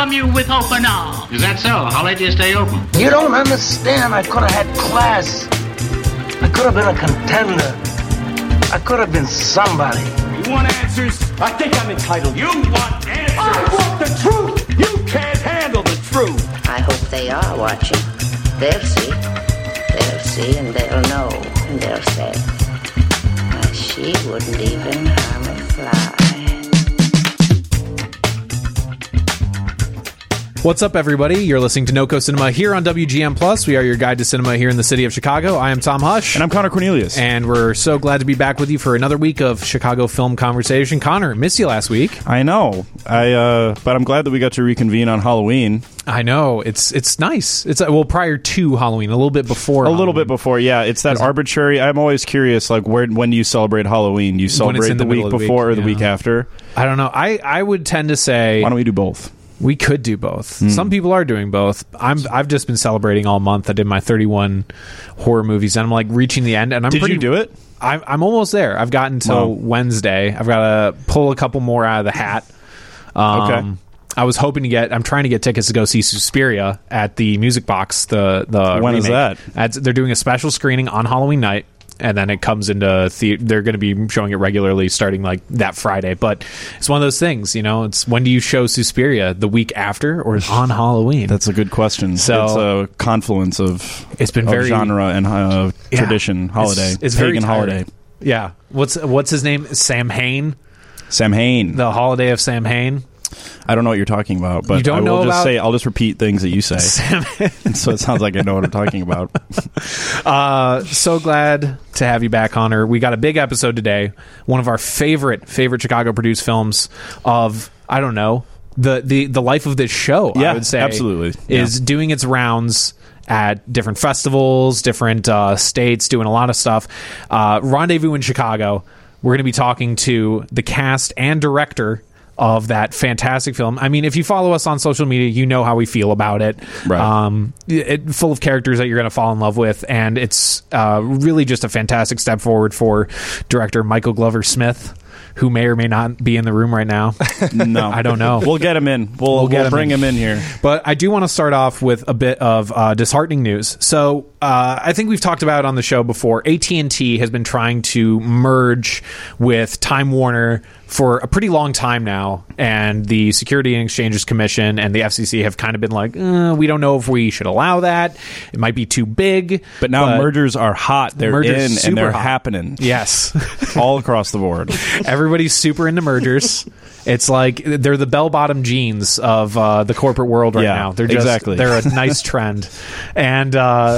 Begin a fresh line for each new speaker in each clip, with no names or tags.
welcome you with open arms.
Is that so? How late do you stay open?
You don't understand. I could have had class. I could have been a contender. I could have been somebody.
You want answers? I think I'm entitled. You want answers? I want the truth. You can't handle the truth.
I hope they are watching. They'll see. They'll see and they'll know. And they'll say, she wouldn't even harm a fly.
What's up, everybody? You're listening to NoCo Cinema here on WGN Plus. We are your guide to cinema here in the city of Chicago. I am Tom Hush.
And I'm Connor Cornelius.
And we're so glad to be back with you for another week of Chicago Film Conversation. Connor, missed you last week.
I know. But I'm glad that we got to reconvene on Halloween.
I know. It's nice. It's prior to Halloween, a little bit before.
Little bit before, yeah. It's that arbitrary. I'm always curious, like, when do you celebrate Halloween? Do you celebrate the week before or the week after?
I don't know. I would tend to say,
why don't we do both?
We could do both. Some people are doing both. I've just been celebrating all month. I did my 31 horror movies, and I'm like reaching the end. And
Did you do it?
I'm almost there. I've gotten till Wednesday. I've got to pull a couple more out of the hat.
Okay.
I was hoping to get. I'm trying to get tickets to go see Suspiria at the Music Box. The
when
remake.
Is that?
They're doing a special screening on Halloween night. And then it comes into they're going to be showing it regularly starting like that Friday. But it's one of those things, it's when do you show Suspiria? The week after or on Halloween?
That's a good question. So it's a confluence of very genre and tradition, holiday.
It's
pagan
very
holiday.
Yeah. What's his name? Sam Hain.
Sam Hain.
The holiday of Sam Hain.
I don't know what you're talking about, but I'll just repeat things that you say. So it sounds like I know what I'm talking about.
So glad to have you back, Connor. We got a big episode today. One of our favorite Chicago produced films of, I don't know, the life of this show,
yeah,
I would say.
Absolutely.
Is doing its rounds at different festivals, different states, doing a lot of stuff. Rendezvous in Chicago. We're going to be talking to the cast and director of that fantastic film. I mean, if you follow us on social media, you know how we feel about it.
Right.
Full of characters that you're going to fall in love with, and it's really just a fantastic step forward for director Michael Glover Smith, who may or may not be in the room right now.
No.
I don't know.
We'll get him in. We'll bring him in here.
But I do want to start off with a bit of disheartening news. So I think we've talked about it on the show before. AT&T has been trying to merge with Time Warner for a pretty long time now, and the Security and Exchanges Commission and the FCC have kind of been like, we don't know if we should allow that. It might be too big.
But now mergers are hot. They're in and they're happening.
Yes.
All across the board.
Everybody's super into mergers. It's like they're the bell-bottom jeans of the corporate world right now. They're they're a nice trend. And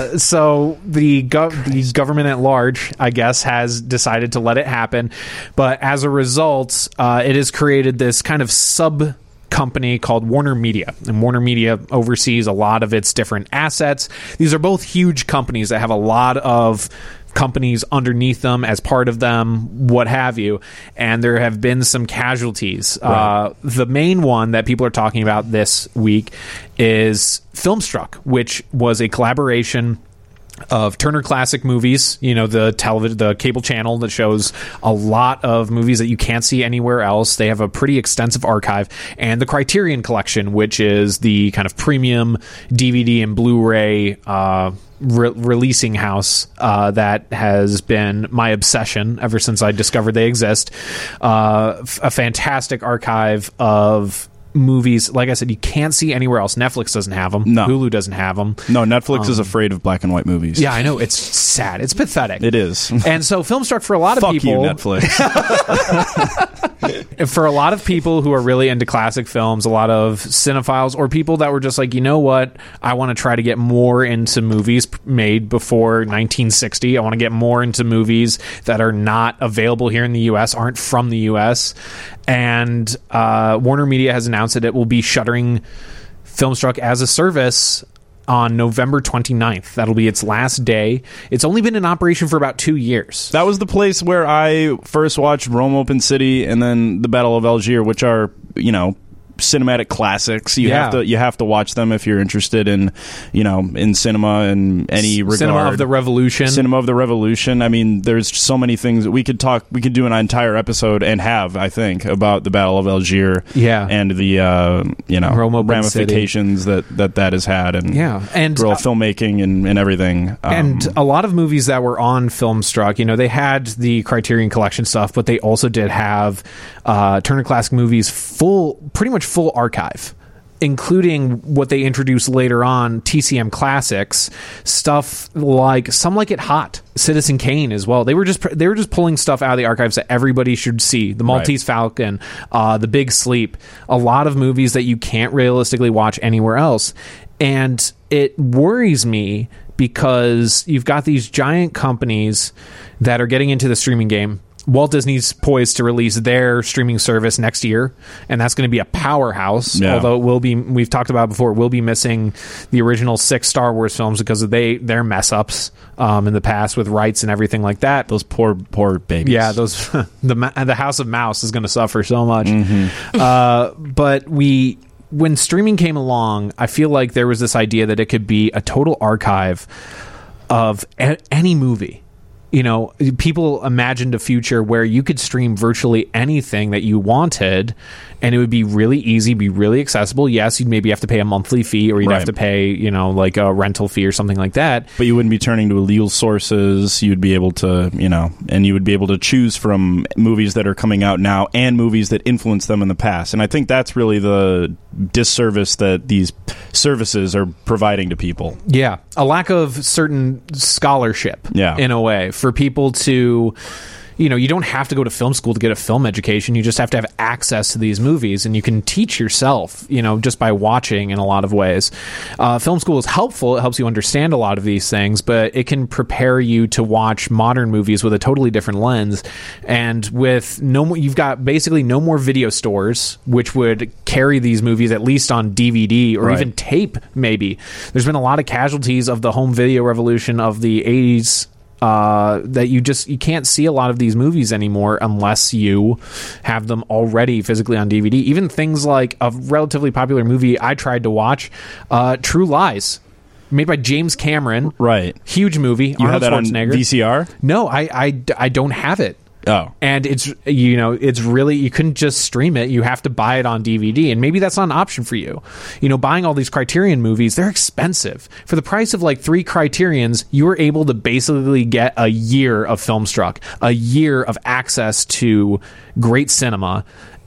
so the government at large, I guess, has decided to let it happen. But as a result, it has created this kind of company called Warner Media, and Warner Media oversees a lot of its different assets. These are both huge companies that have a lot of companies underneath them, as part of them, what have you, and there have been some casualties. Right. The main one that people are talking about this week is Filmstruck, which was a collaboration of Turner Classic Movies, the cable channel that shows a lot of movies that you can't see anywhere else. They have a pretty extensive archive, and the Criterion Collection, which is the kind of premium DVD and Blu-ray releasing house that has been my obsession ever since I discovered they exist. A fantastic archive of movies, like I said, you can't see anywhere else. Netflix doesn't have them.
No.
Hulu doesn't have them.
No, Netflix is afraid of black and white movies.
Yeah, I know. It's sad. It's pathetic.
It is.
And so Filmstruck, for a lot of people...
Fuck you, Netflix.
For a lot of people who are really into classic films, a lot of cinephiles, or people that were just like, you know what, I want to try to get more into movies made before 1960. I want to get more into movies that are not available here in the U.S., aren't from the U.S., and Warner Media has announced that it will be shuttering Filmstruck as a service on November 29th. That'll be its last day. It's only been in operation for about 2 years.
That was the place where I first watched Rome Open City and then the Battle of Algiers, which are, cinematic classics. You have to watch them if you're interested in, in cinema in any regard.
Cinema of the Revolution.
I mean, there's so many things that we could do an entire episode and have, I think, about the Battle of Algiers.
Yeah.
And the ramifications that has had, and guerrilla filmmaking and everything.
And a lot of movies that were on Filmstruck, they had the Criterion Collection stuff, but they also did have Turner Classic Movies pretty much full archive, including what they introduced later on, TCM Classics stuff, like Some Like It Hot, Citizen Kane as well. They were just pulling stuff out of the archives that everybody should see. The Maltese Falcon, The Big Sleep, a lot of movies that you can't realistically watch anywhere else. And it worries me because you've got these giant companies that are getting into the streaming game. Walt Disney's poised to release their streaming service next year, and that's going to be a powerhouse. Yeah. Although it will be, we've talked about before, we'll be missing the original 6 Star Wars films because of their mess ups in the past with rights and everything like that.
Those poor babies.
Yeah, those the House of Mouse is going to suffer so much. Mm-hmm. But when streaming came along, I feel like there was this idea that it could be a total archive of any movie. People imagined a future where you could stream virtually anything that you wanted, and it would be really easy, be really accessible. Yes, you'd maybe have to pay a monthly fee, or you'd have to pay, like a rental fee or something like that.
But you wouldn't be turning to illegal sources. You'd be able to, and you would be able to choose from movies that are coming out now and movies that influenced them in the past. And I think that's really the disservice that these services are providing to people.
Yeah, a lack of certain scholarship, in a way, for people to... you don't have to go to film school to get a film education. You just have to have access to these movies, and you can teach yourself, just by watching in a lot of ways. Film school is helpful. It helps you understand a lot of these things, but it can prepare you to watch modern movies with a totally different lens. And with you've got basically no more video stores, which would carry these movies at least on DVD or even tape, maybe. There's been a lot of casualties of the home video revolution of the 80s. That you can't see a lot of these movies anymore unless you have them already physically on DVD. Even things like a relatively popular movie I tried to watch, True Lies, made by James Cameron.
Right.
Huge movie.
You had that on VCR?
No, I don't have it.
Oh.
And it's really, you couldn't just stream it. You have to buy it on DVD. And maybe that's not an option for you. Buying all these Criterion movies, they're expensive. For the price of like 3 Criterions, you were able to basically get a year of Filmstruck, a year of access to great cinema.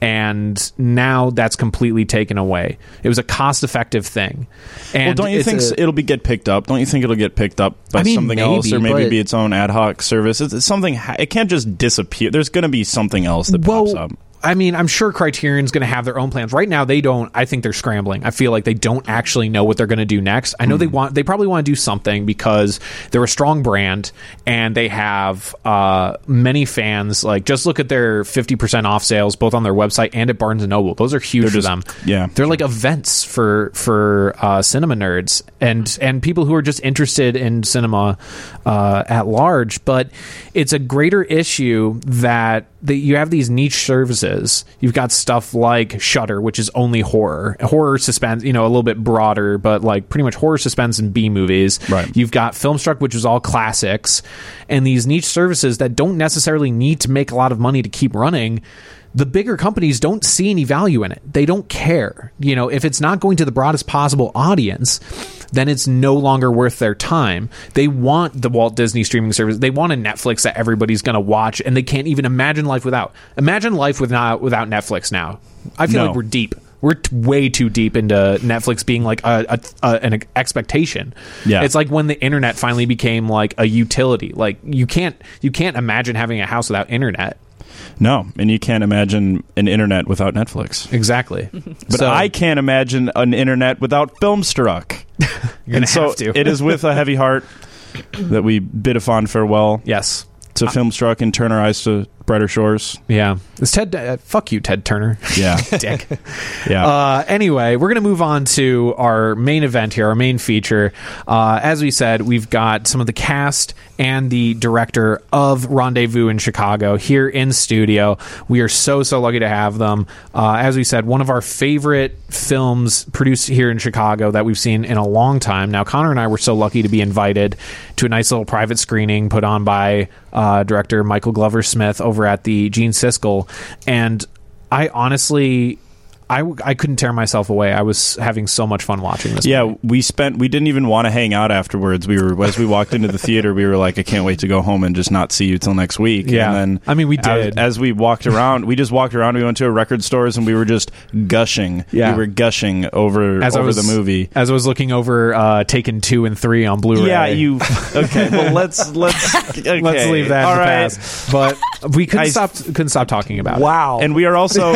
And now that's completely taken away. It was a cost-effective thing. And
don't you think it'll get picked up? Don't you think it'll get picked up by something else, or maybe be its own ad hoc service? It's something. It can't just disappear. There's going to be something else that pops up.
I mean, I'm sure Criterion's going to have their own plans. Right now, they don't. I think they're scrambling. I feel like they don't actually know what they're going to do next. I know they probably want to do something because they're a strong brand and they have many fans. Like, just look at their 50% off sales, both on their website and at Barnes & Noble. Those are huge for them.
Yeah,
they're like events for cinema nerds and people who are just interested in cinema at large. But it's a greater issue that you have these niche services. You've got stuff like Shudder, which is only horror suspense, a little bit broader, but like pretty much horror, suspense, and B movies.
Right.
You've got Filmstruck, which is all classics, and these niche services that don't necessarily need to make a lot of money to keep running. The bigger companies don't see any value in it. They don't care. If it's not going to the broadest possible audience, then it's no longer worth their time. They want the Walt Disney streaming service. They want a Netflix that everybody's going to watch, and they can't even imagine life without. Imagine life without Netflix now. I feel like we're deep. We're way too deep into Netflix being like an expectation.
Yeah.
It's like when the internet finally became like a utility. Like you can't imagine having a house without internet.
No, and you can't imagine an internet without Netflix.
Exactly.
But I can't imagine an internet without Filmstruck.
You're going to have to.
It is with a heavy heart that we bid a fond farewell.
Yes.
To Filmstruck and turn our eyes to Brighter Shores.
Yeah. Is Ted... fuck you, Ted Turner.
Yeah.
Dick.
Yeah.
Anyway, we're going to move on to our main event here, our main feature. As we said, we've got some of the cast and the director of Rendezvous in Chicago here in studio. We are so lucky to have them. As we said, one of our favorite films produced here in Chicago that we've seen in a long time. Now, Connor and I were so lucky to be invited to a nice little private screening put on by director Michael Glover Smith over at the Gene Siskel. And I honestly... I couldn't tear myself away. I was having so much fun watching this movie.
We didn't even want to hang out afterwards. As we walked into the theater, we were like, I can't wait to go home and just not see you till next week.
Yeah.
And then,
I mean, we did.
As we walked around, we went to a record stores and we were just gushing.
Yeah.
We were gushing over the movie.
As I was looking over Taken 2 and 3 on Blu-ray.
Yeah, okay, well, let's okay.
Let's leave that
All
in the
right.
past. But we couldn't stop talking about it.
Wow.
And we are also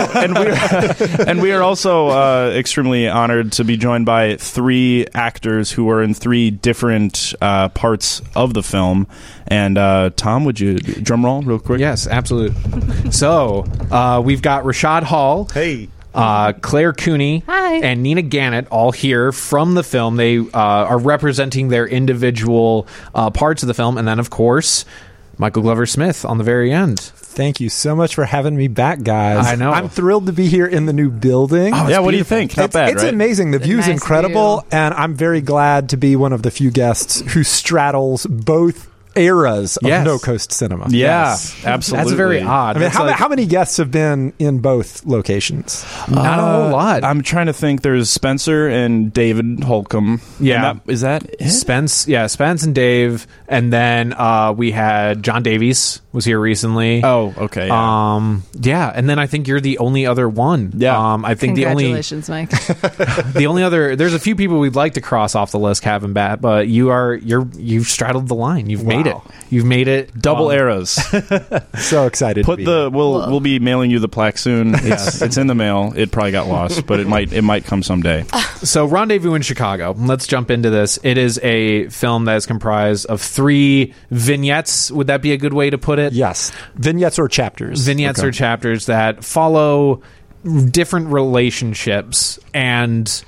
we are also extremely honored to be joined by 3 actors who are in 3 different parts of the film. And Tom, would you drum roll real quick?
Yes, absolutely. So we've got Rashad Hall.
Hey.
Claire Cooney.
Hi.
And Nina Gannett all here from the film. They are representing their individual parts of the film. And then, of course, Michael Glover Smith on the very end.
Thank you so much for having me back, guys.
I know.
I'm thrilled to be here in the new building.
Yeah, what do you think? Not bad,
It's
right?
amazing. The view's
nice
incredible,
view.
and I'm very glad to be one of the few guests who straddles both eras of
Yes.
No Coast Cinema.
Yeah,
Yes.
absolutely.
That's very odd.
I mean,
That's
how many guests have been in both locations?
Not a whole lot.
I'm trying to think. There's Spencer and David Holcomb.
Yeah.
And is that it?
Spence and Dave, and then we had John Davies was here recently.
Oh, okay. Yeah.
And then I think you're the only other one.
Yeah.
I think
Congratulations, Mike.
the only other, there's a few people we'd like to cross off the list, Cav and Bat, but you've straddled the line. You've made it. You've made it.
Double eras.
So excited. to be here.
We'll be mailing you the plaque soon. It's in the mail. It probably got lost, but it might come someday.
So Rendezvous in Chicago. Let's jump into this. It is a film that is comprised of 3 vignettes. Would that be a good way to put it?
Yes. Vignettes or chapters.
Vignettes
Okay.
or chapters that follow different relationships, and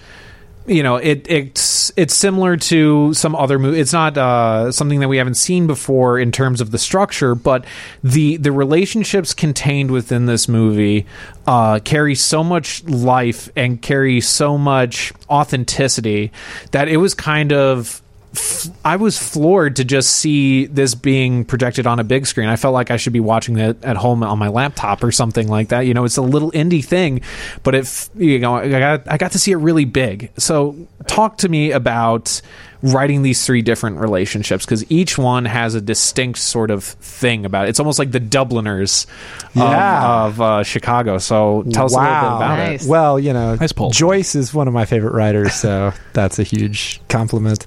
it's similar to some other movie. It's not something that we haven't seen before in terms of the structure, but the relationships contained within this movie carry so much life and carry so much authenticity that it was kind of... I was floored to just see this being projected on a big screen. I felt like I should be watching it at home on my laptop or something like that. It's a little indie thing, but I got to see it really big. So talk to me about writing these 3 different relationships, because each one has a distinct sort of thing about it. It's almost like the Dubliners of Chicago. So tell us a little bit about it.
Nice.
Well,
Nice pull.
Joyce is one of my favorite writers, so that's a huge compliment.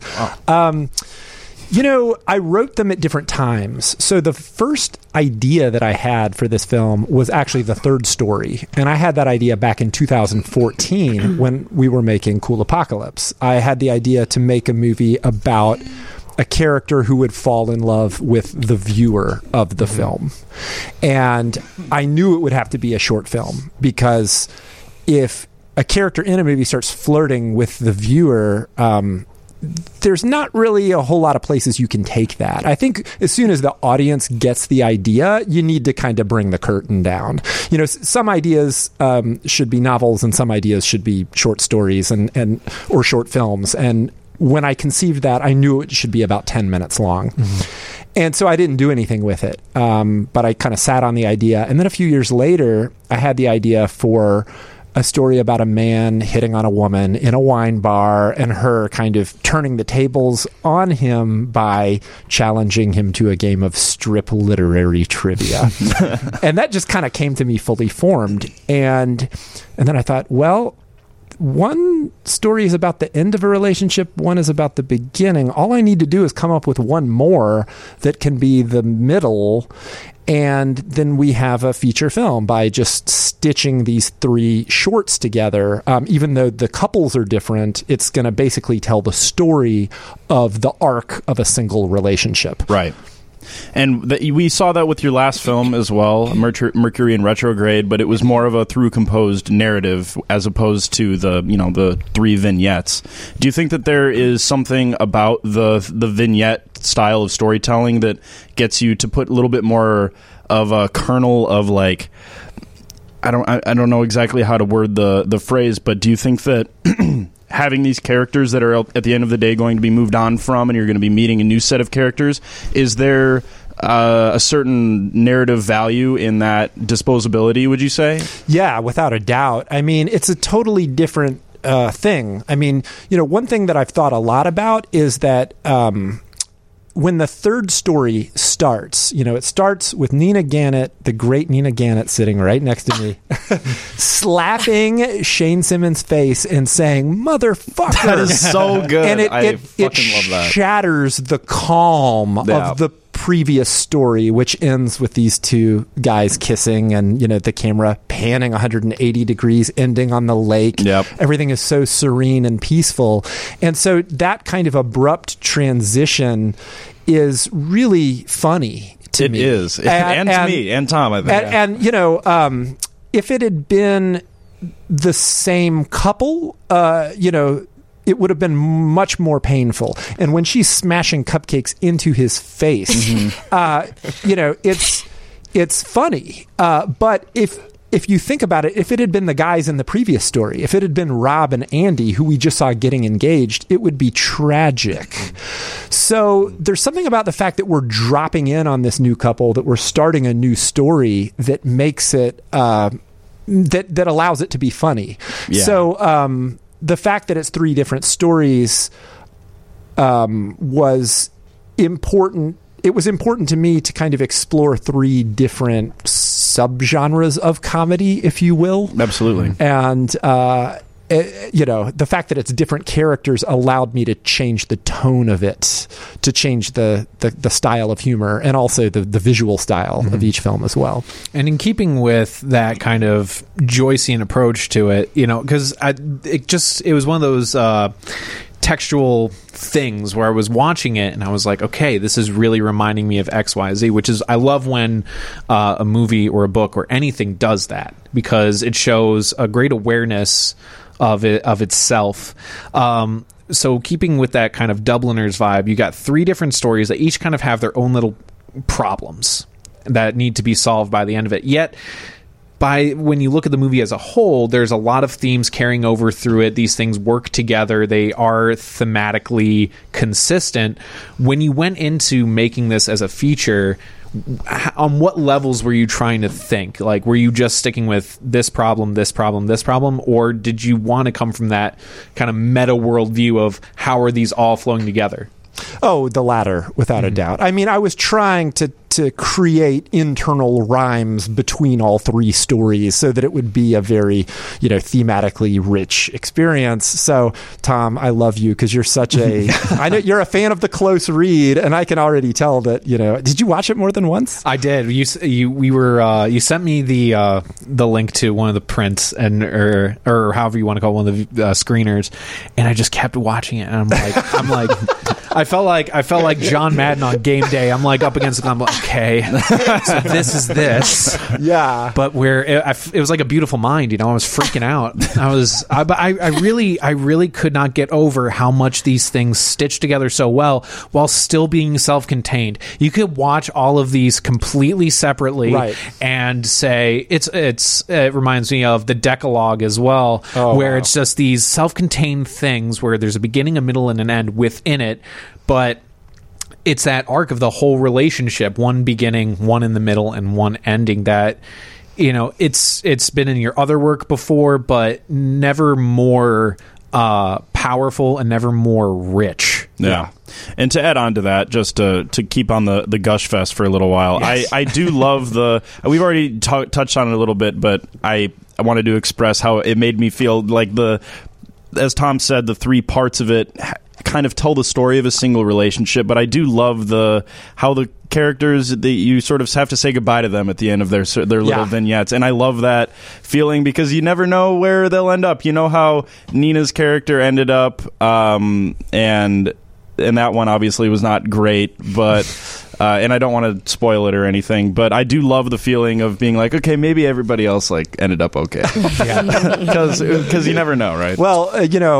I wrote them at different times. So the first idea that I had for this film was actually the third story. And I had that idea back in 2014 when we were making Cool Apocalypse. I had the idea to make a movie about a character who would fall in love with the viewer of the film. And I knew it would have to be a short film, because if a character in a movie starts flirting with the viewer, there's not really a whole lot of places you can take that. I think as soon as the audience gets the idea, you need to kind of bring the curtain down. Some ideas should be novels, and some ideas should be short stories and or short films. And when I conceived that, I knew it should be about 10 minutes long. Mm-hmm. And so I didn't do anything with it. But I kind of sat on the idea. And then a few years later, I had the idea for a story about a man hitting on a woman in a wine bar, and her kind of turning the tables on him by challenging him to a game of strip literary trivia. And that just kind of came to me fully formed. And then I thought, well, one story is about the end of a relationship, one is about the beginning. All I need to do is come up with one more that can be the middle, and then we have a feature film by just stitching these 3 shorts together. Even though the couples are different, it's going to basically tell the story of the arc of a single relationship.
Right. And we saw that with your last film as well, Mercury in Retrograde, but it was more of a through composed narrative as opposed to the 3 vignettes. Do you think that there is something about the vignette style of storytelling that gets you to put a little bit more of a kernel of like, I don't know exactly how to word the phrase, but do you think that having these characters that are at the end of the day going to be moved on from, and you're going to be meeting a new set of characters, is there a certain narrative value in that disposability, would you say?
Yeah, without a doubt. I mean, it's a totally different thing. I mean, one thing that I've thought a lot about is that when the third story starts, it starts with Nina Gannett, the great Nina Gannett, sitting right next to me, slapping Shane Simmons' face and saying, "Motherfucker."
That is so good.
And it
fucking love that.
Shatters the calm of the previous story, which ends with these two guys kissing and, the camera panning 180 degrees, ending on the lake.
Yep.
Everything is so serene and peaceful. And so that kind of abrupt transition is really funny to me.
It is. And to me, and Tom, I think.
And if it had been the same couple, it would have been much more painful. And when she's smashing cupcakes into his face, it's funny. But if you think about it, if it had been the guys in the previous story, if it had been Rob and Andy, who we just saw getting engaged, it would be tragic. So there's something about the fact that we're dropping in on this new couple, that we're starting a new story that makes it, that allows it to be funny.
Yeah.
So, the fact that it's 3 different stories was important. It was important to me to kind of explore 3 different subgenres of comedy, if you will.
Absolutely.
And, the fact that it's different characters allowed me to change the tone of it, to change the style of humor, and also the visual style of each film as well.
And in keeping with that kind of Joycean approach to it, because it was one of those textual things where I was watching it and I was like, okay, this is really reminding me of XYZ, which is, I love when a movie or a book or anything does that, because it shows a great awareness of itself. So keeping with that kind of Dubliners vibe, you got 3 different stories that each kind of have their own little problems that need to be solved by the end of it. Yet, when you look at the movie as a whole, there's a lot of themes carrying over through it. These things work together. They are thematically consistent. When you went into making this as a feature, on what levels were you trying to think? Like, were you just sticking with this problem, this problem, this problem, or did you want to come from that kind of meta world view of how are these all flowing together?
Oh, the latter, without a doubt. I mean, I was trying to create internal rhymes between all 3 stories so that it would be a very, thematically rich experience. So, Tom, I love you because you're such a... I know you're a fan of The Close Read, and I can already tell that, Did you watch it more than once?
I did. You sent me the link to one of the prints or however you want to call it, one of the screeners, and I just kept watching it, and I'm like... I felt like John Madden on game day. I'm like up against the. I'm like, okay, so this is this.
Yeah.
But it was like a beautiful mind. I was freaking out. I really could not get over how much these things stitch together so well while still being self-contained. You could watch all of these completely separately, right, and say it reminds me of the Decalogue as well, where it's just these self-contained things where there's a beginning, a middle, and an end within it. But it's that arc of the whole relationship, one beginning, one in the middle, and one ending that, it's been in your other work before, but never more powerful and never more rich.
Yeah. And to add on to that, just to keep on the gush fest for a little while, yes. I do love we've already touched on it a little bit, but I wanted to express how it made me feel like as Tom said, the 3 parts of it kind of tell the story of a single relationship, but I do love how the characters, you sort of have to say goodbye to them at the end of their little vignettes, and I love that feeling because you never know where they'll end up. You know how Nina's character ended up, and that one obviously was not great, but and I don't want to spoil it or anything, but I do love the feeling of being like, okay, maybe everybody else like ended up okay, because you never know, right?
Well,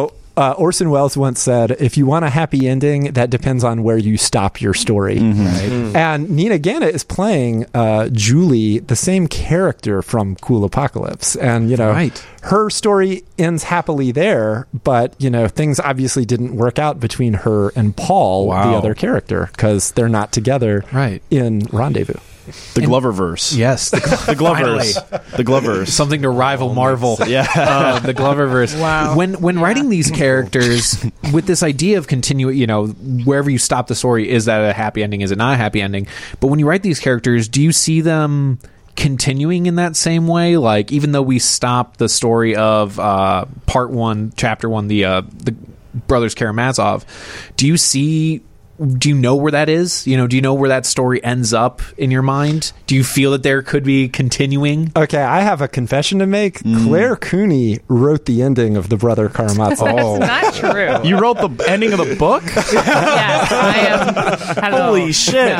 Orson Welles once said, if you want a happy ending, that depends on where you stop your story. Right? And Nina Gana is playing Julie, the same character from Cool Apocalypse. And, her story ends happily there, but, things obviously didn't work out between her and Paul, the other character, because they're not together in Rendezvous.
The Gloververse.
Yes. The
Gloververse. The Gloververse.
Something to rival Marvel.
Yeah.
The Gloververse.
Wow.
When writing these characters with this idea of continuing, wherever you stop the story, is that a happy ending? Is it not a happy ending? But when you write these characters, do you see them continuing in that same way? Like, even though we stop the story of part 1, chapter 1, the brothers Karamazov, do you know where that is? Do you know where that story ends up in your mind? Do you feel that there could be continuing?
Okay, I have a confession to make. Claire Cooney wrote the ending of The Brother Karamazov.
That's not true.
You wrote the ending of the book?
Yes, I am.
Holy shit.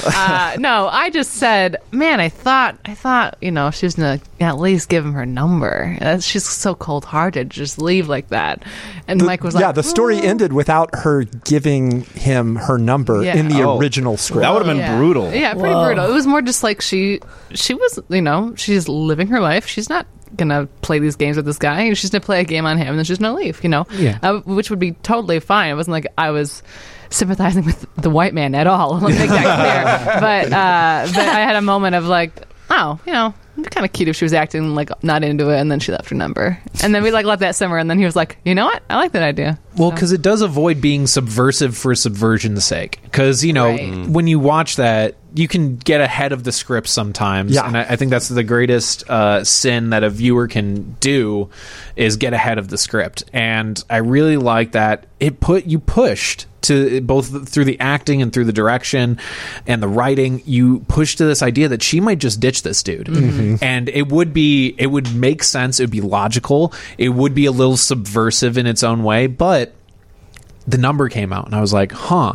No, I just said, man, I thought, she was going to at least give him her number. She's so cold-hearted, just leave like that. And Mike was like,
yeah, the story ended without her giving him her number in the original script.
That would have been brutal.
Yeah, pretty brutal. It was more just like she was, she's living her life. She's not gonna play these games with this guy. She's gonna play a game on him, and then she's gonna leave. Which would be totally fine. It wasn't like I was sympathizing with the white man at all. Let me make that clear. But I had a moment of like, it'd be kind of cute if she was acting like not into it, and then she left her number, and then we let that simmer, and then he was like, you know what, I like that idea.
Well, because it does avoid being subversive for subversion's sake. Because when you watch that, you can get ahead of the script sometimes, and I think that's the greatest sin that a viewer can do is get ahead of the script. And I really like that you pushed to both through the acting and through the direction and the writing. You pushed to this idea that she might just ditch this dude, and it would make sense. It would be logical. It would be a little subversive in its own way, but the number came out and I was like,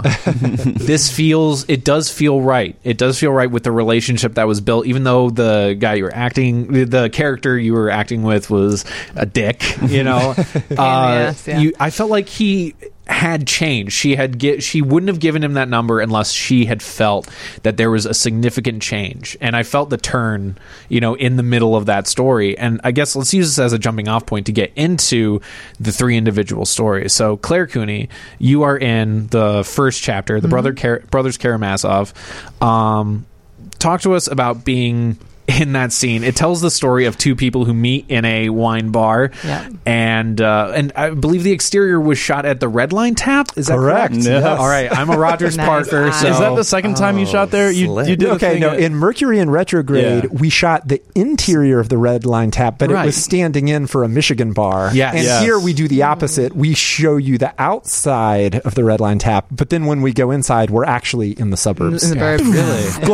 it does feel right. It does feel right with the relationship that was built, even though the character you were acting with was a dick, I felt like he had changed. She wouldn't have given him that number unless she had felt that there was a significant change. And I felt the turn, in the middle of that story. And I guess let's use this as a jumping off point to get into the 3 individual stories. So Claire Cooney, you are in the first chapter, the brothers Karamazov. Talk to us about being in that scene. It tells the story of 2 people who meet in a wine bar, and I believe the exterior was shot at the Red Line Tap. Is that correct?
Yes.
All right, I'm a Rogers Parker. So.
Is that the second time you shot there? You did
okay. No, in Mercury in Retrograde, we shot the interior of the Red Line Tap, but it was standing in for a Michigan bar. And here we do the opposite. We show you the outside of the Red Line Tap, but then when we go inside, we're actually in the suburbs.
In the burbs.
Really?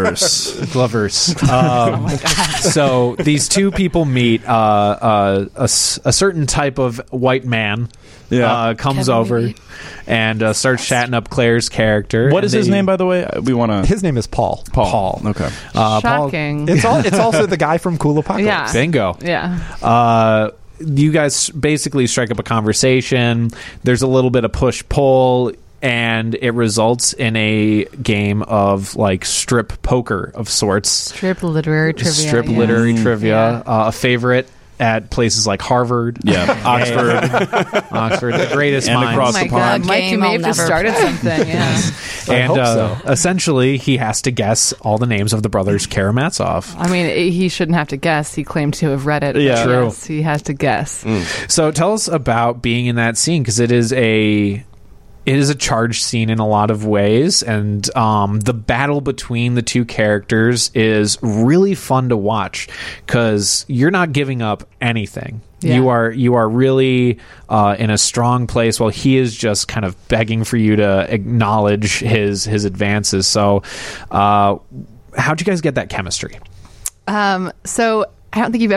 Glovers. Oh my God. So these 2 people meet. A certain type of white man comes over and starts chatting up Claire's character.
What is his name, by the way?
His name is Paul.
Paul. Okay.
Shocking.
Paul, it's also the guy from Cool Apocalypse.
Yeah.
Bingo.
Yeah.
You guys basically strike up a conversation. There's a little bit of push-pull, and it results in a game of like strip poker of sorts.
Strip literary
trivia. A favorite at places like Harvard, Oxford, the greatest minds.
across the pond.
God, Mike, you may have just started something.
And essentially, he has to guess all the names of the brothers Karamazov.
I mean, he shouldn't have to guess. He claimed to have read it.
Yeah,
true.
Yes, he has to guess.
So tell us about being in that scene, because it is a charged scene in a lot of ways, and the battle between the 2 characters is really fun to watch because you're not giving up anything. Yeah. You are really in a strong place, while he is just kind of begging for you to acknowledge his advances. So, how'd you guys get that chemistry?
So I don't think you've ever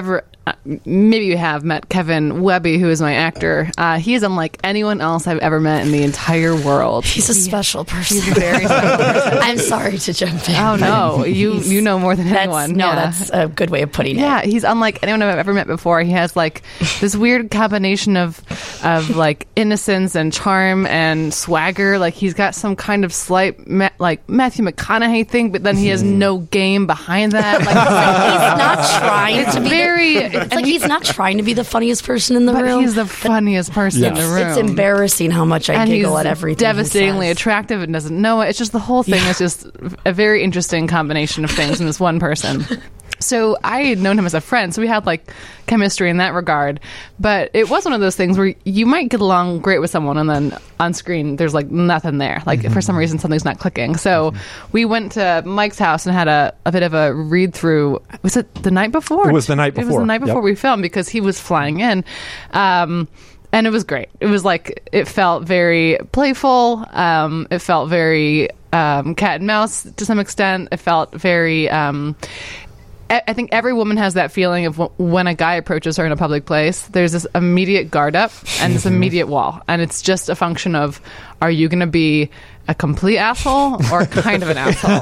maybe you have met Kevin Webby, who is my actor. He is unlike anyone else I've ever met in the entire world.
He's a special person.
He's a very special person.
I'm sorry to jump in.
Oh no, you know more than anyone.
That's a good way of putting it.
Yeah, he's unlike anyone I've ever met before. He has like this weird combination of like innocence and charm and swagger. Like he's got some kind of slight like Matthew McConaughey thing, but then he has no game behind that. Like
he's not trying to be. It's like he's not trying to be the funniest person in the room.
He's the funniest person in the room.
It's embarrassing how much I giggle at everything.
Devastatingly attractive and doesn't know it. It's just the whole thing is just a very interesting combination of things in this one person. So I had known him as a friend, so we had like chemistry in that regard. But it was one of those things where you might get along great with someone, and then on screen there's like nothing there. Like for some reason something's not clicking. So we went to Mike's house and had a bit of a read through. Was it the night before?
It was the night before.
It was the night before we filmed because he was flying in. And it was great. It was like, it felt very playful. It felt very cat and mouse to some extent. It felt very... I think every woman has that feeling of when a guy approaches her in a public place, there's this immediate guard up and this immediate wall. And it's just a function of, are you going to be a complete asshole or kind of an asshole?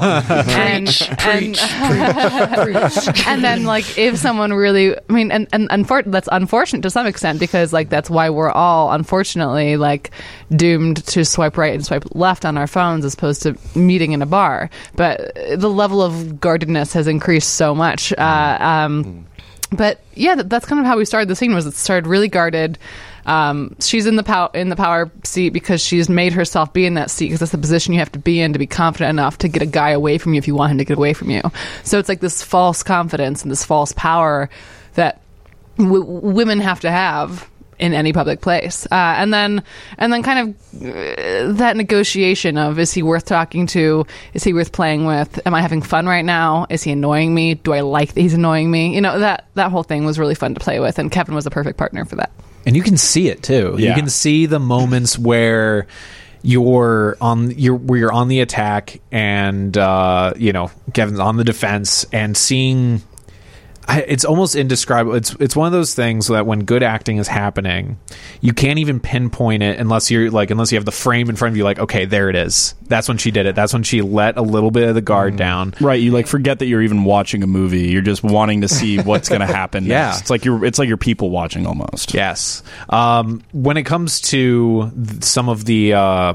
And then, like, if someone really, I mean, and that's unfortunate to some extent because, like, that's why we're all, unfortunately, like, doomed to swipe right and swipe left on our phones as opposed to meeting in a bar. But the level of guardedness has increased so much. But yeah, that's kind of how we started the scene. Was it started really guarded. She's in the power seat because she's made herself be in that seat because that's the position you have to be in to be confident enough to get a guy away from you if you want him to get away from you. So it's like this false confidence and this false power that women have to have in any public place, and then kind of that negotiation of, is he worth talking to? Is he worth playing with? Am I having fun right now? Is he annoying me? Do I like that he's annoying me? You know, that whole thing was really fun to play with, and Kevin was a perfect partner for that.
And you can see it too. Yeah. You can see the moments where you're on the attack, and Kevin's on the defense, and seeing. It's almost indescribable. It's one of those things that when good acting is happening, you can't even pinpoint it unless you have the frame in front of you. Like, okay, there it is. That's when she did it. That's when she let a little bit of the guard down.
Right. You like forget that you're even watching a movie. You're just wanting to see what's going to happen.
Yeah.
Next. It's like you're people watching almost.
Yes. When it comes to some of the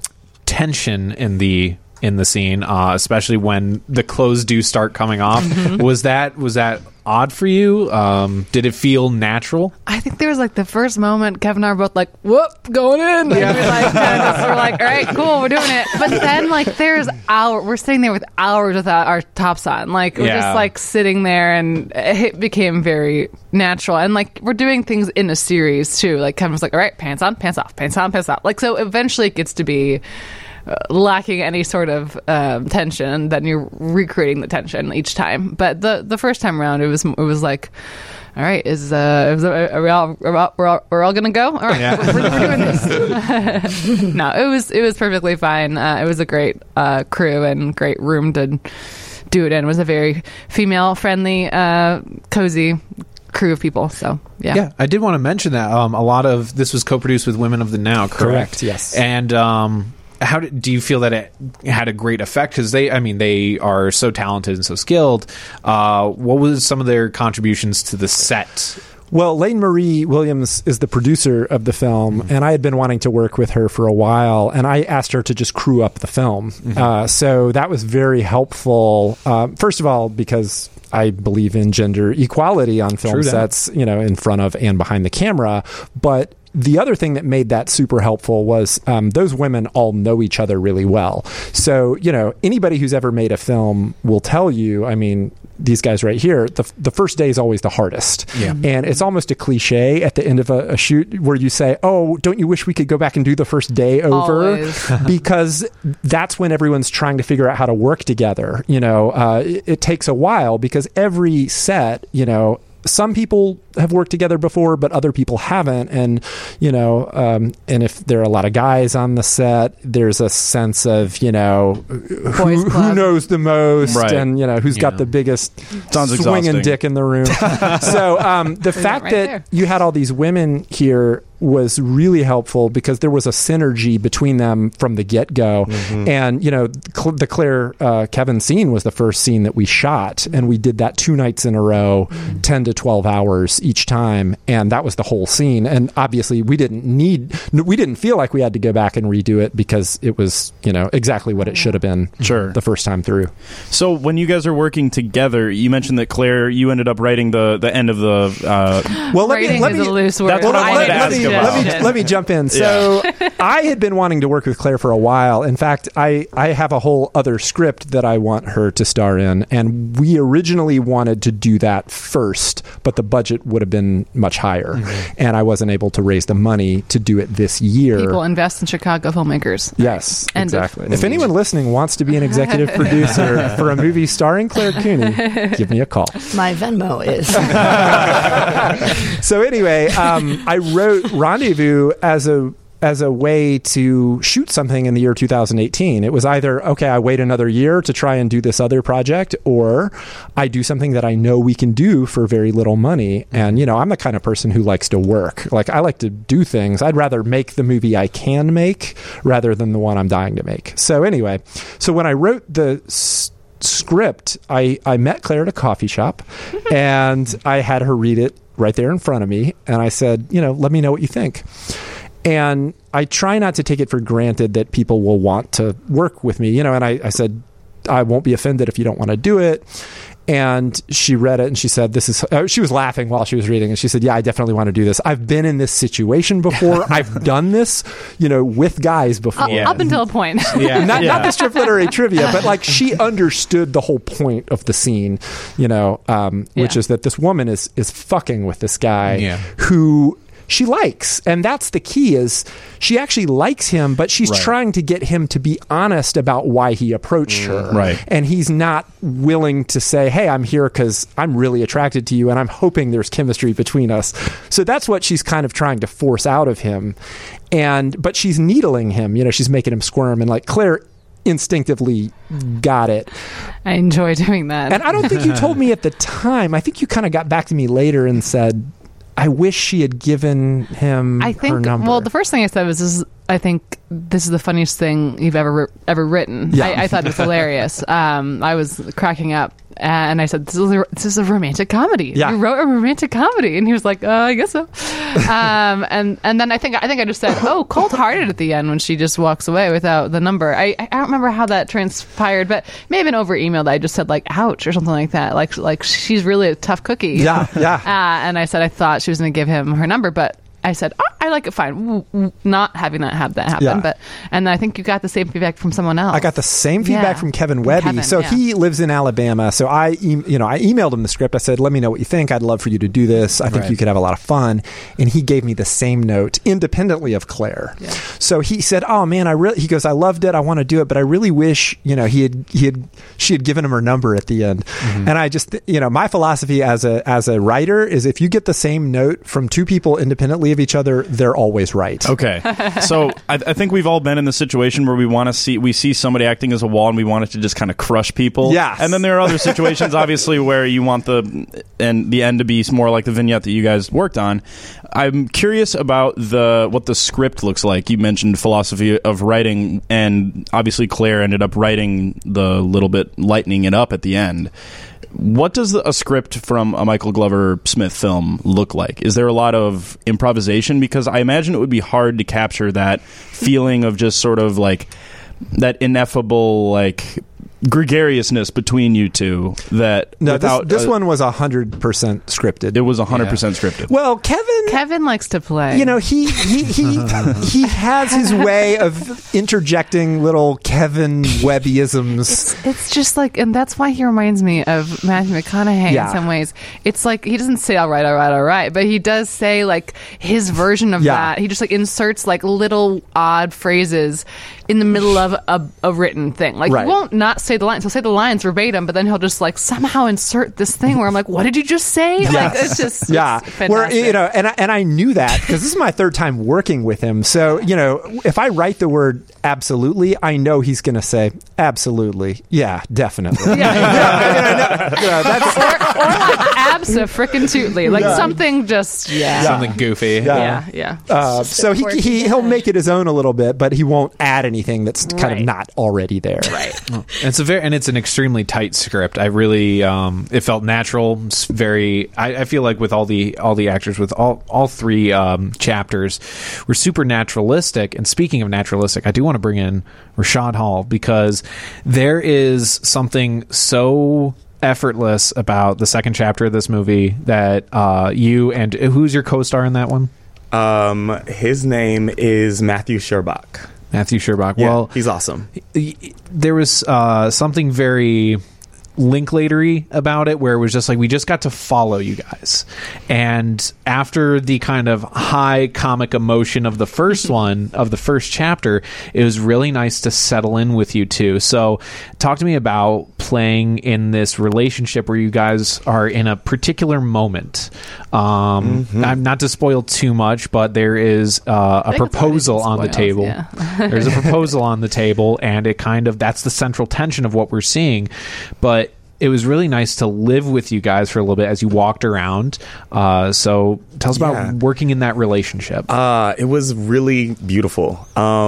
tension in the scene, especially when the clothes do start coming off, was that odd for you? Did it feel natural?
I think there was like the first moment Kevin and I were both like, whoop, going in. Yeah. We're like, all right, cool, we're doing it. But then like we're sitting there with hours without our tops on. Like we're just like sitting there, and it became very natural. And like we're doing things in a series too. Like Kevin was like, all right, pants on, pants off, pants on, pants off. Like, so eventually it gets to be lacking any sort of tension, then you're recreating the tension each time. But the first time around, it was like, all right, are we all gonna go? All right, we're doing this. No, it was perfectly fine. It was a great crew and great room to do it in. It was a very female friendly, cozy crew of people. So yeah,
I did want to mention that a lot of this was co-produced with Women of the Now. Correct.
Yes.
And how do you feel that it had a great effect? Because they are so talented and so skilled. What was some of their contributions to the set?
Well, Lane Marie Williams is the producer of the film, and I had been wanting to work with her for a while, and I asked her to just crew up the film. So that was very helpful. First of all, because I believe in gender equality on film sets, in front of and behind the camera. But the other thing that made that super helpful was those women all know each other really well. So, anybody who's ever made a film will tell you, these guys right here, the first day is always the hardest. Yeah. And it's almost a cliche at the end of a shoot where you say, oh, don't you wish we could go back and do the first day over? Because that's when everyone's trying to figure out how to work together. It takes a while because every set, some people have worked together before, but other people haven't. And, and if there are a lot of guys on the set, there's a sense of, who knows the most and, who's got the biggest swinging dick in the room. So the fact that you had all these women here was really helpful because there was a synergy between them from the get-go. And, the Claire Kevin scene was the first scene that we shot, and we did that 2 nights in a row, 10 to 12 hours each time, and that was the whole scene. And obviously we didn't feel like we had to go back and redo it because it was, exactly what it should have been the first time through.
So when you guys are working together, you mentioned that Claire, you ended up writing the end of the
let me a loose word.
Let me jump in. So I had been wanting to work with Claire for a while. In fact, I have a whole other script that I want her to star in, and we originally wanted to do that first, but the budget would have been much higher, and I wasn't able to raise the money to do it this year.
People invest in Chicago filmmakers.
Yes, exactly. If anyone listening wants to be an executive producer for a movie starring Claire Cooney, give me a call.
My Venmo is.
So anyway, I wrote Rendezvous as a way to shoot something in the year 2018. It was either, okay, I wait another year to try and do this other project, or I do something that I know we can do for very little money. And, I'm the kind of person who likes to work. Like, I like to do things. I'd rather make the movie I can make rather than the one I'm dying to make. So anyway, when I wrote the script, I met Claire at a coffee shop, and I had her read it right there in front of me. And I said, let me know what you think. And I try not to take it for granted that people will want to work with me, and I said, I won't be offended if you don't want to do it. And she read it and she said, she was laughing while she was reading, and she said, yeah, I definitely want to do this. I've been in this situation before. I've done this, with guys before.
Up until a point.
Not the strip literary trivia, but like she understood the whole point of the scene, which is that this woman is fucking with this guy who she likes. And that's the key, is she actually likes him, but she's trying to get him to be honest about why he approached her.
Right.
And he's not willing to say, hey, I'm here because I'm really attracted to you and I'm hoping there's chemistry between us. So that's what she's kind of trying to force out of him. But she's needling him, she's making him squirm, and like Claire instinctively got it.
I enjoy doing that.
And I don't think you told me at the time. I think you kind of got back to me later and said, I wish she had given him her number.
Well, the first thing I said was, I think this is the funniest thing you've ever written. Yeah. I thought it was hilarious. I was cracking up, and I said, "This is a romantic comedy. Yeah. You wrote a romantic comedy," and he was like, "I guess so." And then I think I just said, "Oh, cold-hearted" at the end when she just walks away without the number. I don't remember how that transpired, but maybe over email I just said like "ouch" or something like that. Like she's really a tough cookie.
Yeah.
And I said I thought she was going to give him her number, but I said, I like it fine, not having that happen. Yeah. And I think you got the same feedback from someone else.
I got the same feedback from Kevin Webby. He lives in Alabama. So I emailed him the script. I said, let me know what you think. I'd love for you to do this. I think you could have a lot of fun. And he gave me the same note independently of Claire. Yeah. So he said, oh man, he goes, I loved it. I want to do it, but I really wish, she had given him her number at the end. Mm-hmm. And I just, my philosophy as a writer is if you get the same note from two people independently of each other, they're always right.
Okay. So I think we've all been in the situation where we see somebody acting as a wall and we want it to just kind of crush people.
Yeah.
And then there are other situations, obviously, where you want the end to be more like the vignette that you guys worked on. I'm curious about what the script looks like. You mentioned philosophy of writing, and obviously Claire ended up writing the little bit, lightening it up at the end. What does a script from a Michael Glover Smith film look like? Is there a lot of improvisation? Because I imagine it would be hard to capture that feeling of just sort of like that ineffable like gregariousness between you two. That
this one was 100% scripted.
It was 100% scripted.
Well, Kevin
likes to play.
He has his way of interjecting little Kevin Webbyisms.
It's just like, and that's why he reminds me of Matthew McConaughey in some ways. It's like he doesn't say all right, but he does say like his version of that. He just like inserts like little odd phrases in the middle of a written thing. Like you won't not say the lines. He'll say the lines verbatim, but then he'll just like somehow insert this thing where I'm like, what did you just say?
Yes.
Like, it's just fantastic.
Where, and I knew that because this is my third time working with him. So, if I write the word absolutely, I know he's going to say absolutely. Yeah, definitely.
That's or like abso-frickin-tootly. Like something just,
something goofy.
So he'll make it his own a little bit, but he won't add anything that's kind of not already there.
Right.
It's an extremely tight script. I really, it felt natural. It's very, I feel like with all the actors, with all three chapters, were super naturalistic. And speaking of naturalistic, I do want to bring in Rashad Hall because there is something so effortless about the second chapter of this movie that you and who's your co-star in that one?
His name is Matthew Sherbach.
Yeah, well,
he's awesome.
There was something very Linklater-y about it, where it was just like we just got to follow you guys, and after the kind of high comic emotion of the first one of the first chapter, it was really nice to settle in with you two. So talk to me about playing in this relationship where you guys are in a particular moment. I'm not to spoil too much, but there is a proposal on the table. There's a proposal on the table, and it kind of, that's the central tension of what we're seeing. But it was really nice to live with you guys for a little bit as you walked around. So tell us about working in that relationship.
It was really beautiful.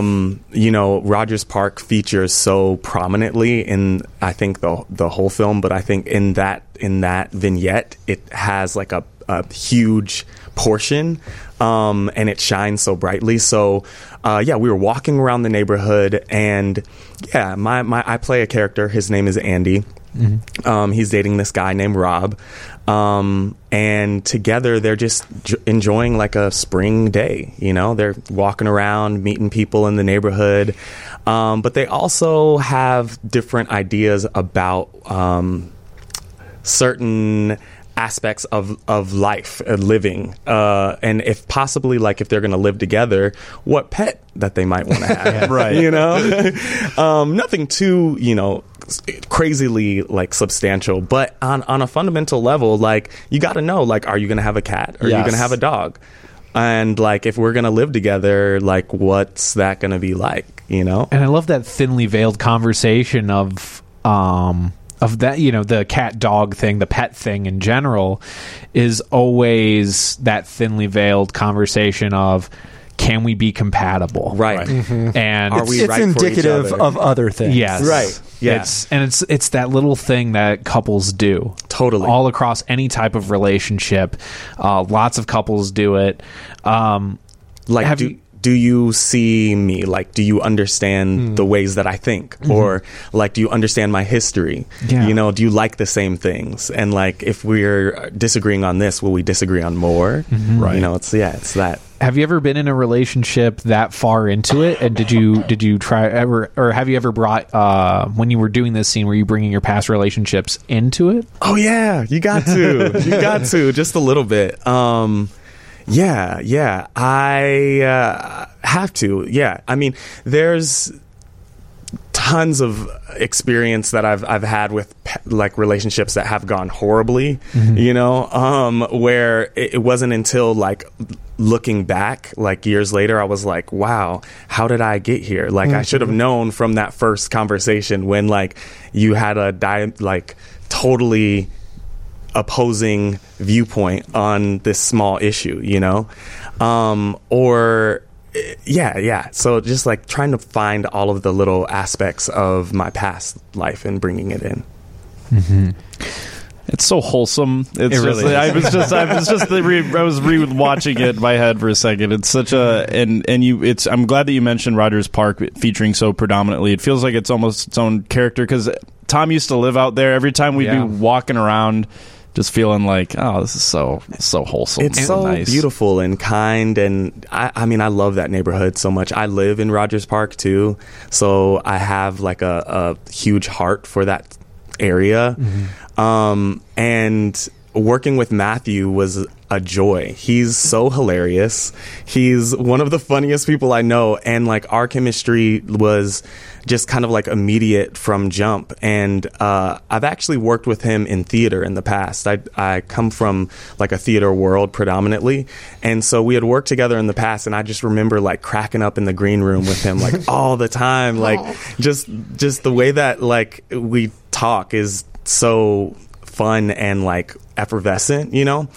Rogers Park features so prominently in, I think, the whole film, but I think in that vignette, it has like a huge portion, and it shines so brightly. So, we were walking around the neighborhood, and I play a character. His name is Andy. Mm-hmm. He's dating this guy named Rob, and together they're just enjoying like a spring day. They're walking around, meeting people in the neighborhood, but they also have different ideas about certain aspects of life, living, and if possibly, like if they're going to live together, what pet that they might want to have.
Right.
Nothing too crazily like substantial, but on a fundamental level, like you got to know, like, are you going to have a cat? Are you going to have a dog? And like, if we're going to live together, like, what's that going to be like? And
I love that thinly veiled conversation of that, the cat dog thing, the pet thing in general, is always that thinly veiled conversation of, can we be compatible?
Right.
Mm-hmm. And
are we
it's
right
indicative
for each other?
of other things.
Yes.
Right. Yeah.
It's that little thing that couples do.
Totally.
All across any type of relationship. Lots of couples do it.
Do you see me? Like, do you understand the ways that I think? Mm-hmm. Or, like, do you understand my history? Yeah. Do you like the same things? And, like, if we're disagreeing on this, will we disagree on more?
Mm-hmm.
Right. It's that.
Have you ever been in a relationship that far into it? And did you try ever, or have you ever brought, when you were doing this scene, were you bringing your past relationships into it?
Oh, yeah. You got to. Just a little bit. Yeah, I have to. Yeah, I mean, there's tons of experience that I've had with like relationships that have gone horribly, where it wasn't until like looking back, like years later, I was like, wow, how did I get here? Like, I should have known from that first conversation when like you had a totally opposing viewpoint on this small issue, so just like trying to find all of the little aspects of my past life and bringing it in.
Mm-hmm. It's so wholesome. It's really I was rewatching it in my head for a second. It's such a I'm glad that you mentioned Rogers Park featuring so predominantly. It feels like it's almost its own character, because Tom used to live out there. Every time we'd be walking around, just feeling like, oh, this is so wholesome.
It's so nice. Beautiful and kind, and I mean, I love that neighborhood so much. I live in Rogers Park too, so I have like a huge heart for that area. Mm-hmm. And working with Matthew was a joy. He's so hilarious. He's one of the funniest people I know, and like our chemistry was just kind of like immediate from jump. And I've actually worked with him in theater in the past. I come from like a theater world predominantly, and so we had worked together in the past, and I just remember like cracking up in the green room with him like all the time. Like just the way that like we talk is so fun and like effervescent, you know?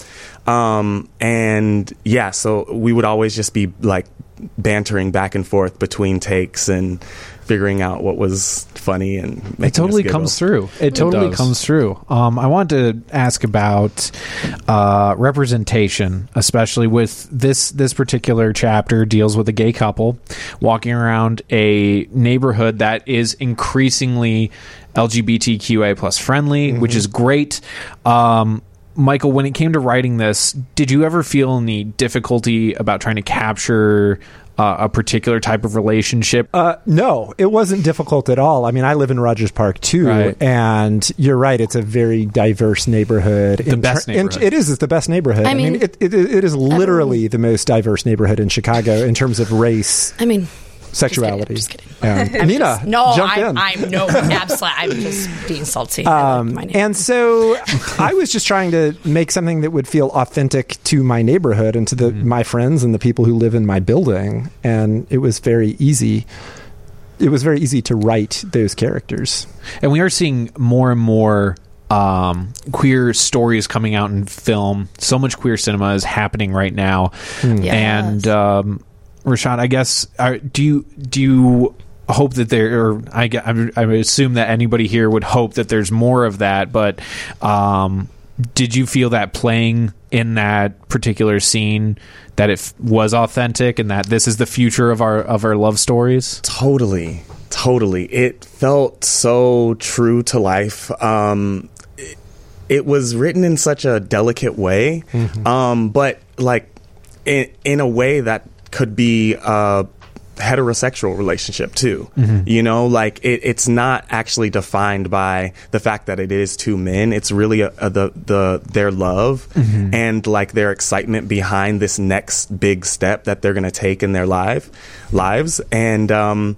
And yeah, so we would always just be like bantering back and forth between takes and figuring out what was funny, and
it totally comes through. It totally comes through. I want to ask about representation, especially with this particular chapter deals with a gay couple walking around a neighborhood that is increasingly LGBTQA plus friendly, which is great. Michael, when it came to writing this, did you ever feel any difficulty about trying to capture a particular type of relationship?
No, it wasn't difficult at all. I mean, I live in Rogers Park too, and you're right. It's a very diverse neighborhood.
The best neighborhood.
It's the best neighborhood. I mean, it is literally the most diverse neighborhood in Chicago in terms of race.
I mean,
sexuality.
Just kidding.
Nina, jump in.
Absolutely. I'm just being salty.
And so I was just trying to make something that would feel authentic to my neighborhood and to my friends and the people who live in my building. And it was very easy. It was very easy to write those characters.
And we are seeing more and more queer stories coming out in film. So much queer cinema is happening right now.
Yes.
And Rashad, I guess, do you hope that there, or I would assume that anybody here would hope that there's more of that, but did you feel that playing in that particular scene, that it was authentic and that this is the future of our love stories?
Totally. It felt so true to life. It was written in such a delicate way, but like in a way that could be a heterosexual relationship too. You know, like it's not actually defined by the fact that it is two men. It's really their love and like their excitement behind this next big step that they're going to take in their lives. And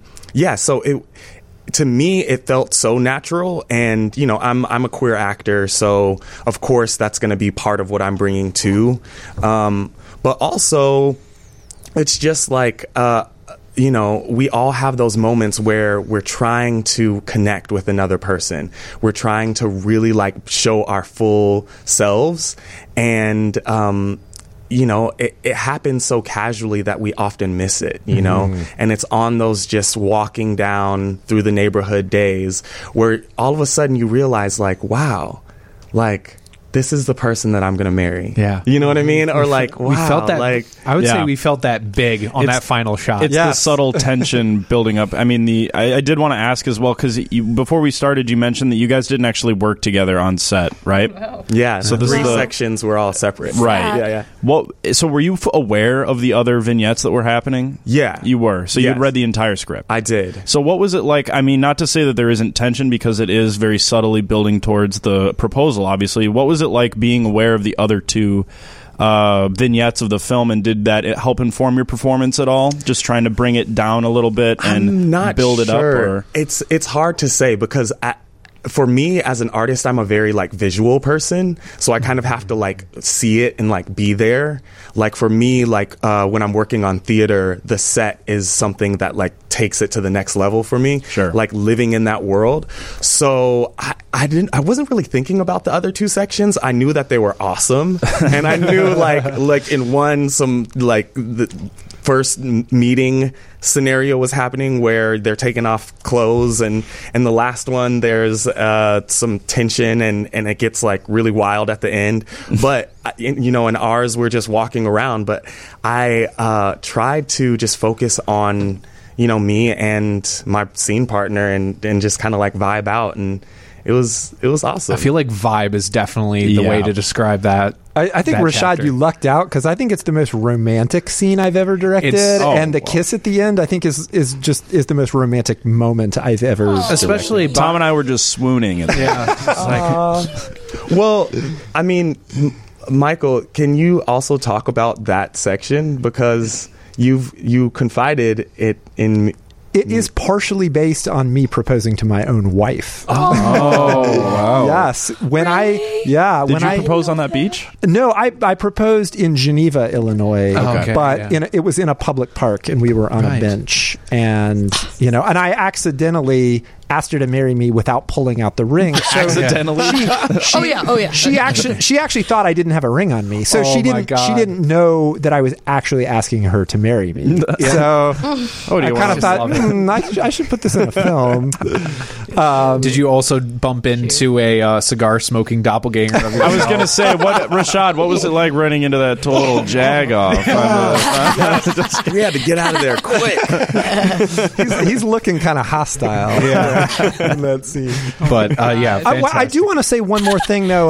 so to me, it felt so natural. And, you know, I'm a queer actor, so of course that's going to be part of what I'm bringing too. But also, it's just like, you know, we all have those moments where we're trying to connect with another person. We're trying to really like show our full selves. And, you know, it happens so casually that we often miss it, you know, and it's on those just walking down through the neighborhood days where all of a sudden you realize like, wow, like, this is the person that I'm going to marry.
Yeah.
You know what I mean? Or like, wow.
We felt that,
like,
I would say we felt that big on that final shot.
It's the subtle tension building up. I mean, I did want to ask as well, because before we started, you mentioned that you guys didn't actually work together on set, right?
Wow. Yeah. So the three sections were all separate.
Right.
Yeah.
Well, so were you aware of the other vignettes that were happening?
Yeah.
You were. So you'd read the entire script.
I did.
So what was it like? I mean, not to say that there isn't tension, because it is very subtly building towards the proposal, obviously. What was it like being aware of the other two vignettes of the film, and did that help inform your performance at all? Just trying to bring it down a little bit and build it up? Or
it's hard to say, because for me as an artist, I'm a very like visual person, so I kind of have to like see it and like be there. Like for me, like when I'm working on theater, the set is something that like takes it to the next level for me.
Sure.
Like living in that world. So I wasn't really thinking about the other two sections. I knew that they were awesome, and I knew like in one, some like the first meeting scenario was happening where they're taking off clothes, and the last one there's some tension and it gets like really wild at the end. But you know, in ours we're just walking around, but I tried to just focus on, you know, me and my scene partner and just kind of like vibe out, and it was awesome.
I feel like vibe is definitely the way to describe that.
I think, Rashad, chapter. You lucked out, because I think it's the most romantic scene I've ever directed, and the kiss at the end I think is the most romantic moment I've ever.
Especially
Tom and I were just swooning at
well, I mean, Michael, can you also talk about that section, because you confided it in.
It is partially based on me proposing to my own wife.
Oh, wow.
Yes.
Did you propose on that beach?
No, I proposed in Geneva, Illinois, but it was in a public park, and we were on a bench, and and I accidentally asked her to marry me without pulling out the ring. So
accidentally?
She actually thought I didn't have a ring on me, so she didn't know that I was actually asking her to marry me. So I kind of thought I should put this in a film.
Did you also bump into a cigar smoking doppelganger?
I was going to say, Rashad, what was it like running into that total jag-off?
We had to get out of there quick.
He's looking kind of hostile. Yeah. In that scene.
But
I do want to say one more thing though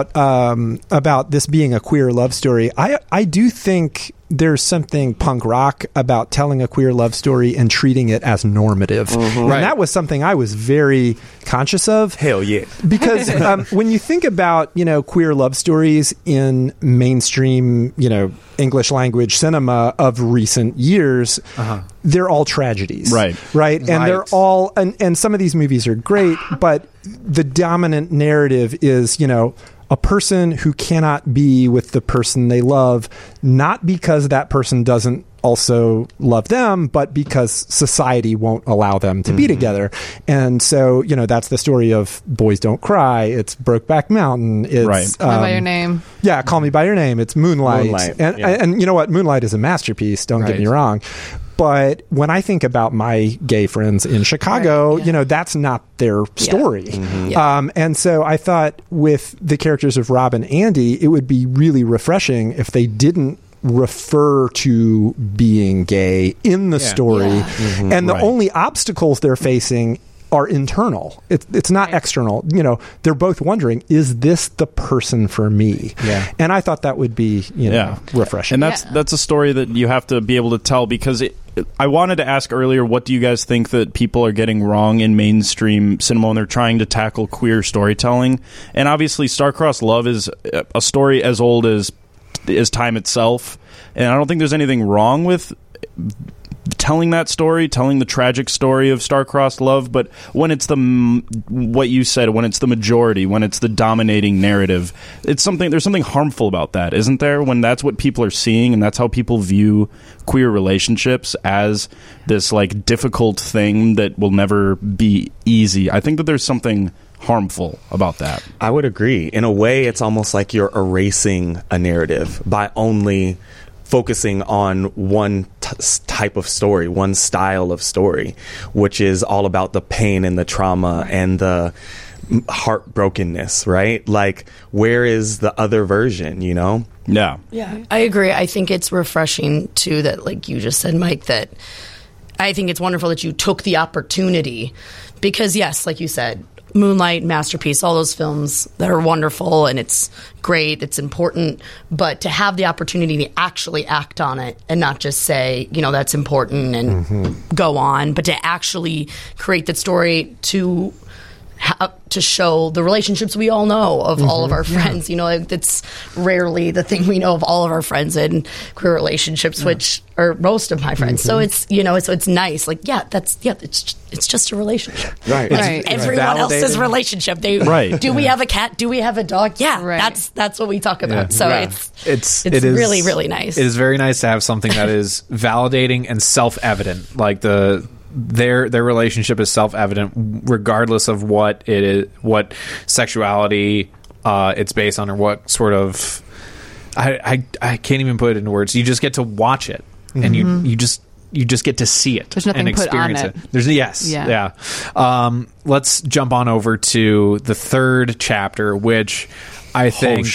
about this being a queer love story. I do think there's something punk rock about telling a queer love story and treating it as normative. Mm-hmm. And that was something I was very conscious of.
Hell yeah.
Because when you think about, queer love stories in mainstream, English language cinema of recent years, they're all tragedies. Right. And they're all, and some of these movies are great, but the dominant narrative is, a person who cannot be with the person they love, not because that person doesn't also love them, but because society won't allow them to be together. And so, that's the story of Boys Don't Cry. It's Brokeback Mountain. It's
Call Me by Your Name.
Yeah, Call Me by Your Name. It's Moonlight. And you know what? Moonlight is a masterpiece. Don't get me wrong. But when I think about my gay friends in Chicago, that's not their story. And so I thought with the characters of Rob and Andy, it would be really refreshing if they didn't refer to being gay in the story. And the only obstacles they're facing are internal. It's not external. They're both wondering, is this the person for me? And I thought that would be refreshing.
And that's a story that you have to be able to tell, because I wanted to ask earlier, what do you guys think that people are getting wrong in mainstream cinema when they're trying to tackle queer storytelling? And obviously Star-Crossed Love is a story as old as time itself, and I don't think there's anything wrong with telling that story, telling the tragic story of Star-Crossed Love, but when it's what you said, when it's the majority, when it's the dominating narrative, there's something harmful about that, isn't there? When that's what people are seeing, and that's how people view queer relationships, as this difficult thing that will never be easy. I think that there's something harmful about that.
I would agree. In a way, it's almost like you're erasing a narrative by only focusing on one type of story, one style of story, which is all about the pain and the trauma and the heartbrokenness, right? Where is the other version,
Yeah, I agree. I think it's refreshing too that, like you just said, Mike, that I think it's wonderful that you took the opportunity, because yes, like you said, Moonlight, masterpiece, all those films that are wonderful, and it's great, it's important, but to have the opportunity to actually act on it and not just say, that's important and go on, but to actually create that story to show the relationships we all know of all of our friends. That's rarely the thing we know of all of our friends in queer relationships, which are most of my friends. So it's, so it's nice. It's just a relationship.
Right.
Everyone else's relationship. Do we have a cat? Do we have a dog? Yeah. That's what we talk about. So it's really, really nice.
It is very nice to have something that is validating and self-evident. Like their relationship is self-evident regardless of what it is, what sexuality it's based on, or what sort of I can't even put it into words. You just get to watch it, and you just get to see it.
There's nothing
and experience
put on it.
There's let's jump on over to the third chapter, which I think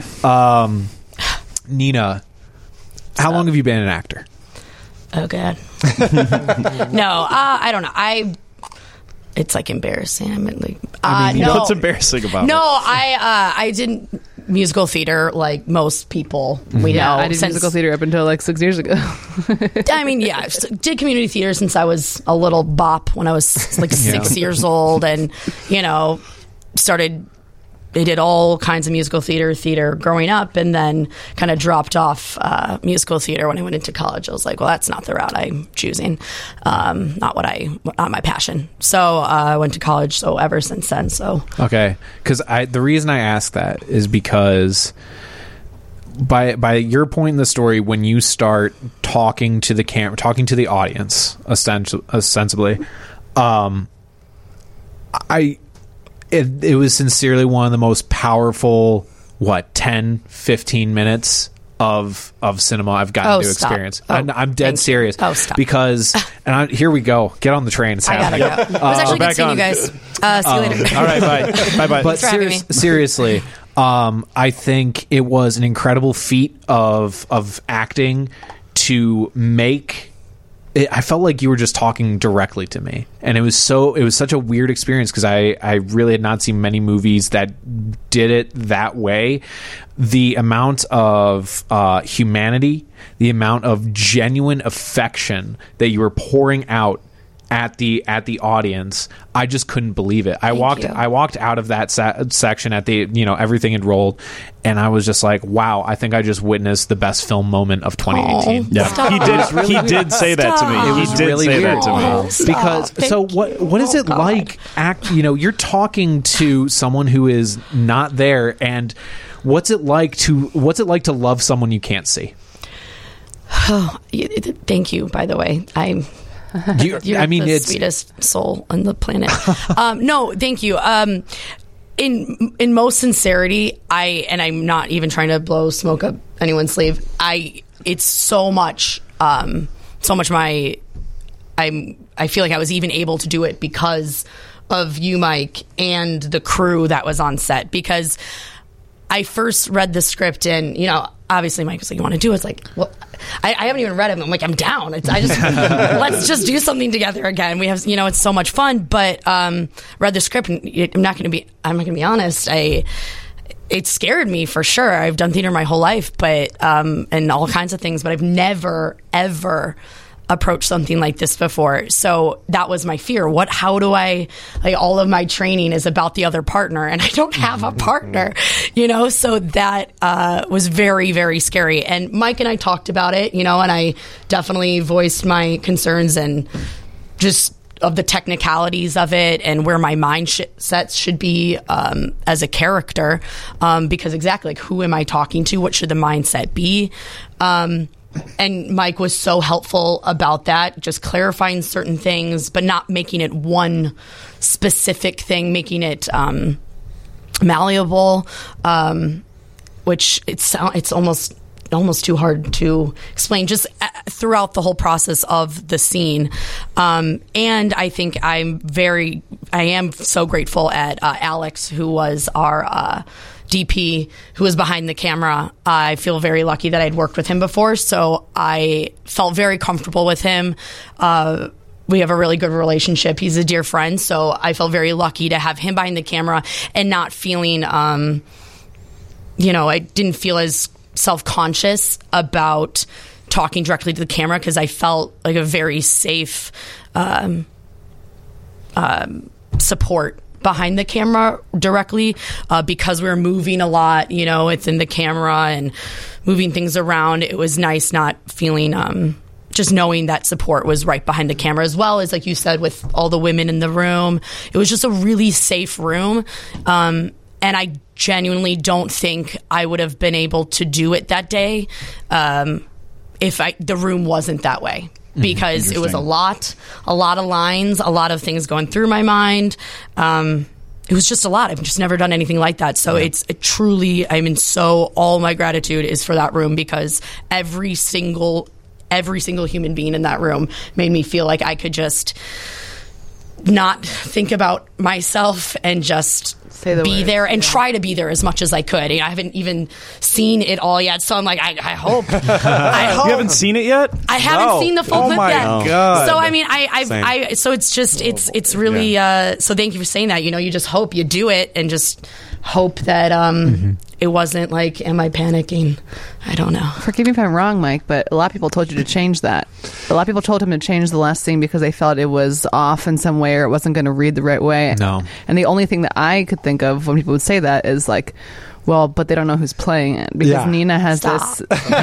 Nina, how long have you been an actor?
Oh God. No, I don't know. It's embarrassing.
What's embarrassing about it?
No, I did musical theater like most people we know.
I did musical theater up until 6 years ago.
Did community theater since I was a little bop when I was 6 years old, and started did all kinds of musical theater growing up, and then kind of dropped off musical theater when I went into college. I was like, well, that's not the route I'm choosing. Not my passion. So I went to college. So ever since then. So
okay, because the reason I ask that is because by your point in the story, when you start talking to the camera, talking to the audience, ostensibly, It was sincerely one of the most powerful 10-15 minutes of cinema I've gotten to experience. I'm dead serious.
Stop.
Because here we go. Get on the train. It's happening.
I gotta go. It was actually good seeing you guys. See you later.
All right, bye. But seriously, I think it was an incredible feat of acting to make. I felt like you were just talking directly to me, and it was such a weird experience because I really had not seen many movies that did it that way. The amount of humanity, the amount of genuine affection that you were pouring out at the audience, I just couldn't believe it. I walked out of that section at the everything had rolled, and I was just like, wow, I think I just witnessed the best film moment of 2018.
Yeah, he did say that to me.
It was really weird that to me. Because what is it like you're talking to someone who is not there, and what's it like to love someone you can't see?
Oh, thank you, by the way. You're the sweetest soul on the planet. No, thank you. In most sincerity, I'm not even trying to blow smoke up anyone's sleeve. It's so much I feel like I was even able to do it because of you, Mike, and the crew that was on set. Because I first read the script, and obviously Mike was like, "You want to do it?" It's like, well, I haven't even read it. I'm like, I'm down. Let's just do something together again. We have, it's so much fun. But read the script, and I'm not going to be honest. It scared me for sure. I've done theater my whole life, but and all kinds of things, but I've never ever approached something like this before. So that was my fear. How do I, all of my training is about the other partner, and I don't have a partner, so that was very, very scary. And Mike and I talked about it, and I definitely voiced my concerns and just of the technicalities of it and where my mindset should be as a character, because exactly, who am I talking to? What should the mindset be? And Mike was so helpful about that, just clarifying certain things, but not making it one specific thing, making it malleable, which it's almost too hard to explain just throughout the whole process of the scene. And I think I am so grateful at Alex, who was our DP, who was behind the camera. I feel very lucky that I'd worked with him before, so I felt very comfortable with him. We have a really good relationship. He's a dear friend, so I felt very lucky to have him behind the camera and not feeling, I didn't feel as self-conscious about talking directly to the camera because I felt like a very safe support behind the camera directly, because we were moving a lot, it's in the camera and moving things around. It was nice not feeling, just knowing that support was right behind the camera, as well as, like you said, with all the women in the room. It was just a really safe room. And I genuinely don't think I would have been able to do it that day if the room wasn't that way. Because it was a lot of lines, a lot of things going through my mind. It was just a lot. I've just never done anything like that. So it's truly, all my gratitude is for that room, because every single human being in that room made me feel like I could just not think about myself and just be there and try to be there as much as I could. I haven't even seen it all yet, so I'm like, I hope.
You haven't seen it yet?
I haven't seen the full clip yet.
Oh my God.
So so it's just it's really so thank you for saying that. You just hope you do it and just hope that it wasn't like, am I panicking? I don't know.
Forgive me if I'm wrong, Mike, but a lot of people told you to change that. A lot of people told him to change the last scene because they felt it was off in some way, way, or it wasn't going to read the right way.
No.
And the only thing that I could think of when people would say that is like, well, but they don't know who's playing it because Nina has this. No.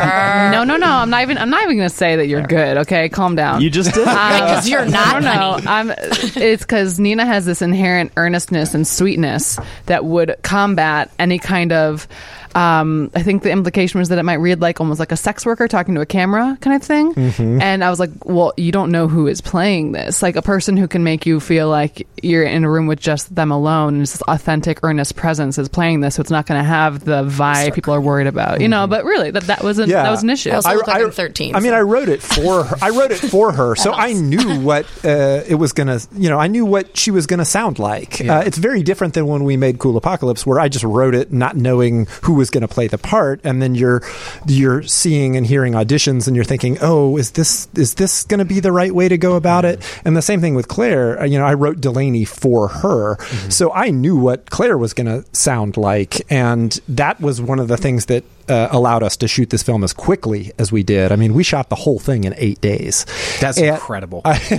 I'm not even going to say that you're good. Okay, calm down.
You just did
because you're not.
No, it's because Nina has this inherent earnestness and sweetness that would combat any kind of. I think the implication was that it might read like almost like a sex worker talking to a camera kind of thing. Mm-hmm. And I was like, well, you don't know who is playing this. Like a person who can make you feel like you're in a room with just them alone and this authentic, earnest presence is playing this. So it's not going to have the vibe people are worried about, you know, but really that was an issue.
I also look like I'm 13.
I mean, I wrote it for her. So I knew what it was going to, you know, I knew what she was going to sound like. Yeah. It's very different than when we made Cool Apocalypse, where I just wrote it not knowing who was going to play the part, and then you're seeing and hearing auditions and you're thinking, oh, is this going to be the right way to go about it? And the same thing with Claire. You know, I wrote Delaney for her, so I knew what Claire was going to sound like, and that was one of the things that allowed us to shoot this film as quickly as we did. I mean, we shot the whole thing in 8 days.
That's incredible.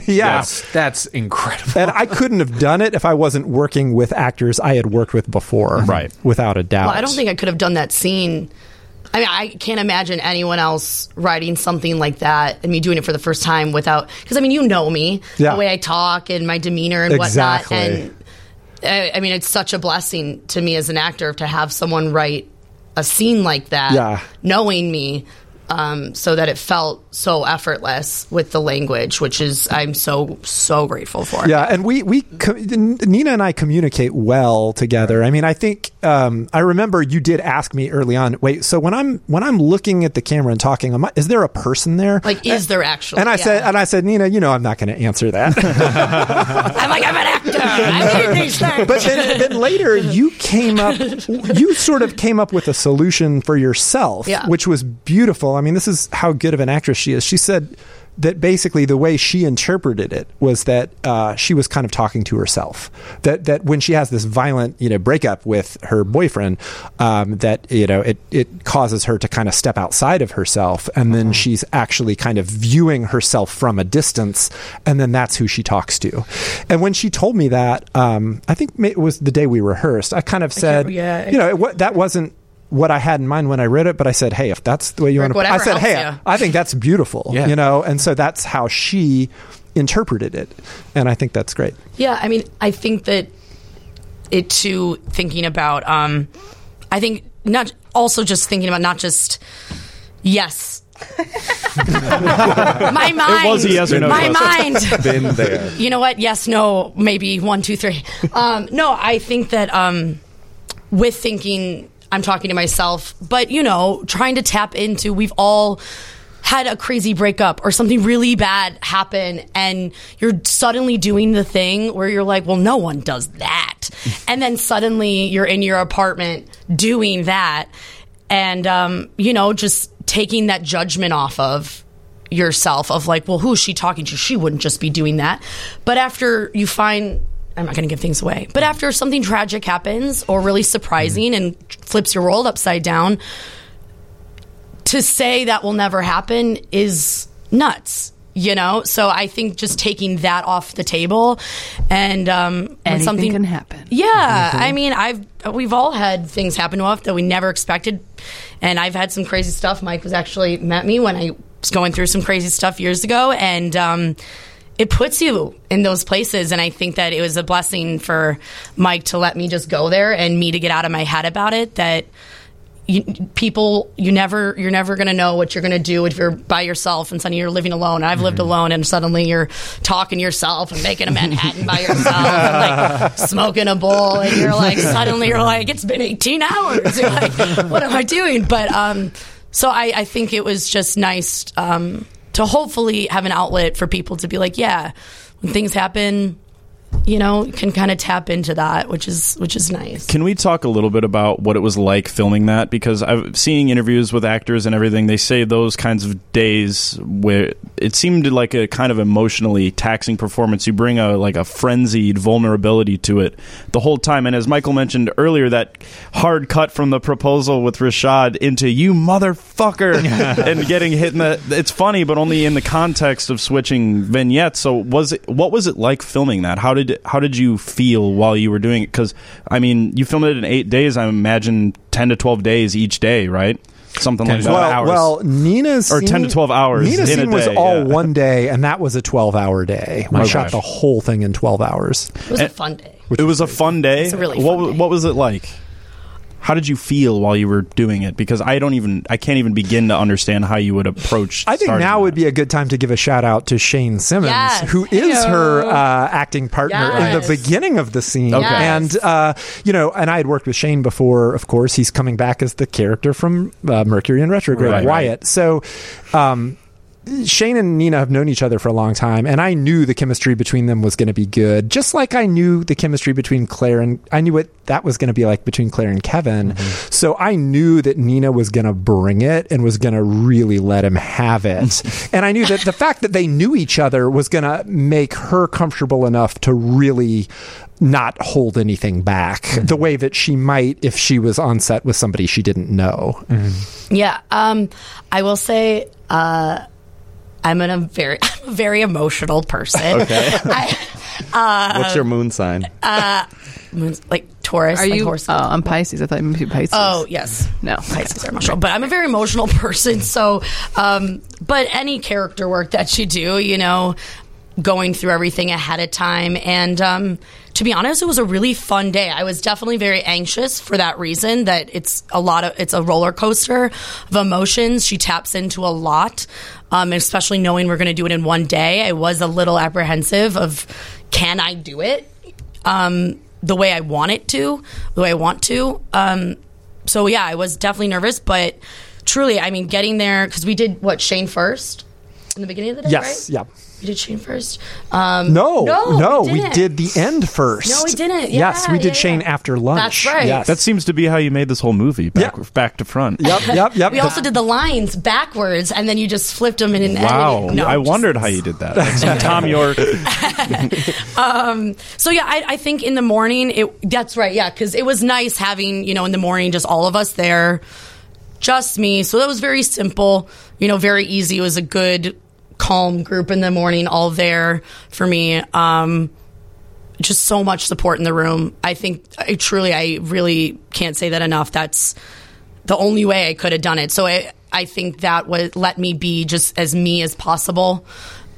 That's incredible.
And I couldn't have done it if I wasn't working with actors I had worked with before.
Right.
Without a doubt.
Well, I don't think I could have done that scene. I mean, I can't imagine anyone else writing something like that and me doing it for the first time without... Because, I mean, you know me, the way I talk and my demeanor and whatnot. And, I mean, it's such a blessing to me as an actor to have someone write a scene like that, knowing me, so that it felt so effortless with the language, which is I'm so grateful for.
Yeah, and Nina and I communicate well together. I mean, I think I remember you did ask me early on. Wait, so when I'm looking at the camera and talking, is there a person there?
Like, is there actually?
And I said, Nina, you know, I'm not going to answer that.
I'm like, I'm an actor. I need these things.
But then later, you sort of came up with a solution for yourself, which was beautiful. I mean, this is how good of an actress she is. She said that basically the way she interpreted it was that she was kind of talking to herself. That when she has this violent, you know, breakup with her boyfriend, that, you know, it causes her to kind of step outside of herself, and then she's actually kind of viewing herself from a distance, and then that's who she talks to. And when she told me that, I think it was the day we rehearsed, I kind of said, you know, that wasn't what I had in mind when I read it, but I said, hey, if that's the way you want to... I said, hey, I think that's beautiful, you know? And so that's how she interpreted it. And I think that's great.
Yeah, I mean, I think that it too, thinking about, I think not just, yes. My mind.
It was a yes or no.
My mind.
Been there.
You know what? Yes, no, maybe 1, 2, 3. No, I think that with thinking... I'm talking to myself, but, you know, trying to tap into, we've all had a crazy breakup or something really bad happen, and you're suddenly doing the thing where you're like, well, no one does that. And then suddenly you're in your apartment doing that, and, you know, just taking that judgment off of yourself of like, well, who is she talking to? She wouldn't just be doing that. But after you find... I'm not going to give things away. But after something tragic happens or really surprising and flips your world upside down, to say that will never happen is nuts, you know? So I think just taking that off the table and something
can happen.
Yeah. I mean, we've all had things happen to us that we never expected. And I've had some crazy stuff. Mike was actually met me when I was going through some crazy stuff years ago. And, it puts you in those places, and I think that it was a blessing for Mike to let me just go there and me to get out of my head about it, that you're never going to know what you're going to do if you're by yourself and suddenly you're living alone. I've lived alone, and suddenly you're talking to yourself and making a Manhattan by yourself and like smoking a bowl, and suddenly you're like, it's been 18 hours. You're like, what am I doing? But so I think it was just nice to hopefully have an outlet for people to be like, yeah, when things happen, can kind of tap into that, which is nice.
Can we talk a little bit about what it was like filming that? Because I've seen interviews with actors and everything. They say those kinds of days where it seemed like a kind of emotionally taxing performance. You bring a frenzied vulnerability to it the whole time. And as Michael mentioned earlier, that hard cut from the proposal with Rashad into "you motherfucker" and getting hit in the. It's funny, but only in the context of switching vignettes. So what was it like filming that? How did you feel while you were doing it? Because, I mean, you filmed it in 8 days. I imagine 10 to 12 days each day, right? Something like that.
Well, Nina's
or 10 to 12 hours.
Nina's
in a
scene
day,
was all one day, and that was a 12-hour day. We shot the whole thing in 12 hours.
It was a fun day.
It was a fun day.
It's a really fun day.
What was it like? How did you feel while you were doing it? Because I can't even begin to understand how you would approach.
I think now would be a good time to give a shout out to Shane Simmons, who is her acting partner in the beginning of the scene.
Okay.
And and I had worked with Shane before. Of course, he's coming back as the character from Mercury in Retrograde, Wyatt. Right. So. Shane and Nina have known each other for a long time, and I knew the chemistry between them was going to be good, just like I knew the chemistry between Claire and I knew what that was going to be like between Claire and Kevin. Mm-hmm. So I knew that Nina was going to bring it and was going to really let him have it. And I knew that the fact that they knew each other was going to make her comfortable enough to really not hold anything back the way that she might if she was on set with somebody she didn't know.
Mm-hmm. Yeah. I will say, I'm a very emotional person.
Okay. What's your moon sign?
Moon's like Taurus.
Are
like
you?
horse.
Oh, I'm Pisces. I thought you meant to be Pisces.
Oh, yes.
No,
Pisces are emotional, but I'm a very emotional person. So, but any character work that you do, going through everything ahead of time, and to be honest, it was a really fun day. I was definitely very anxious for that reason, that it's a roller coaster of emotions. She taps into a lot, especially knowing we're going to do it in one day. I was a little apprehensive of, can I do it the way I want to? So yeah, I was definitely nervous, but truly, I mean, getting there, because we did Shane first in the beginning of the day,
yes,
right?
Yeah.
We did Shane first?
No, we did the end first.
No, we didn't.
Yes, we did Shane after lunch.
That's right.
Yes.
That seems to be how you made this whole movie, back to front.
Yep.
We also did the lines backwards, and then you just flipped them in an editing.
I wondered how you did that. Like some Tom York.
So yeah, I think in the morning, that's right, yeah, because it was nice having, in the morning, just all of us there, just me. So that was very simple, very easy. It was a good, calm group in the morning, all there for me. Just so much support in the room. I think I really can't say that enough. That's the only way I could have done it. So I think that would let me be just as me as possible.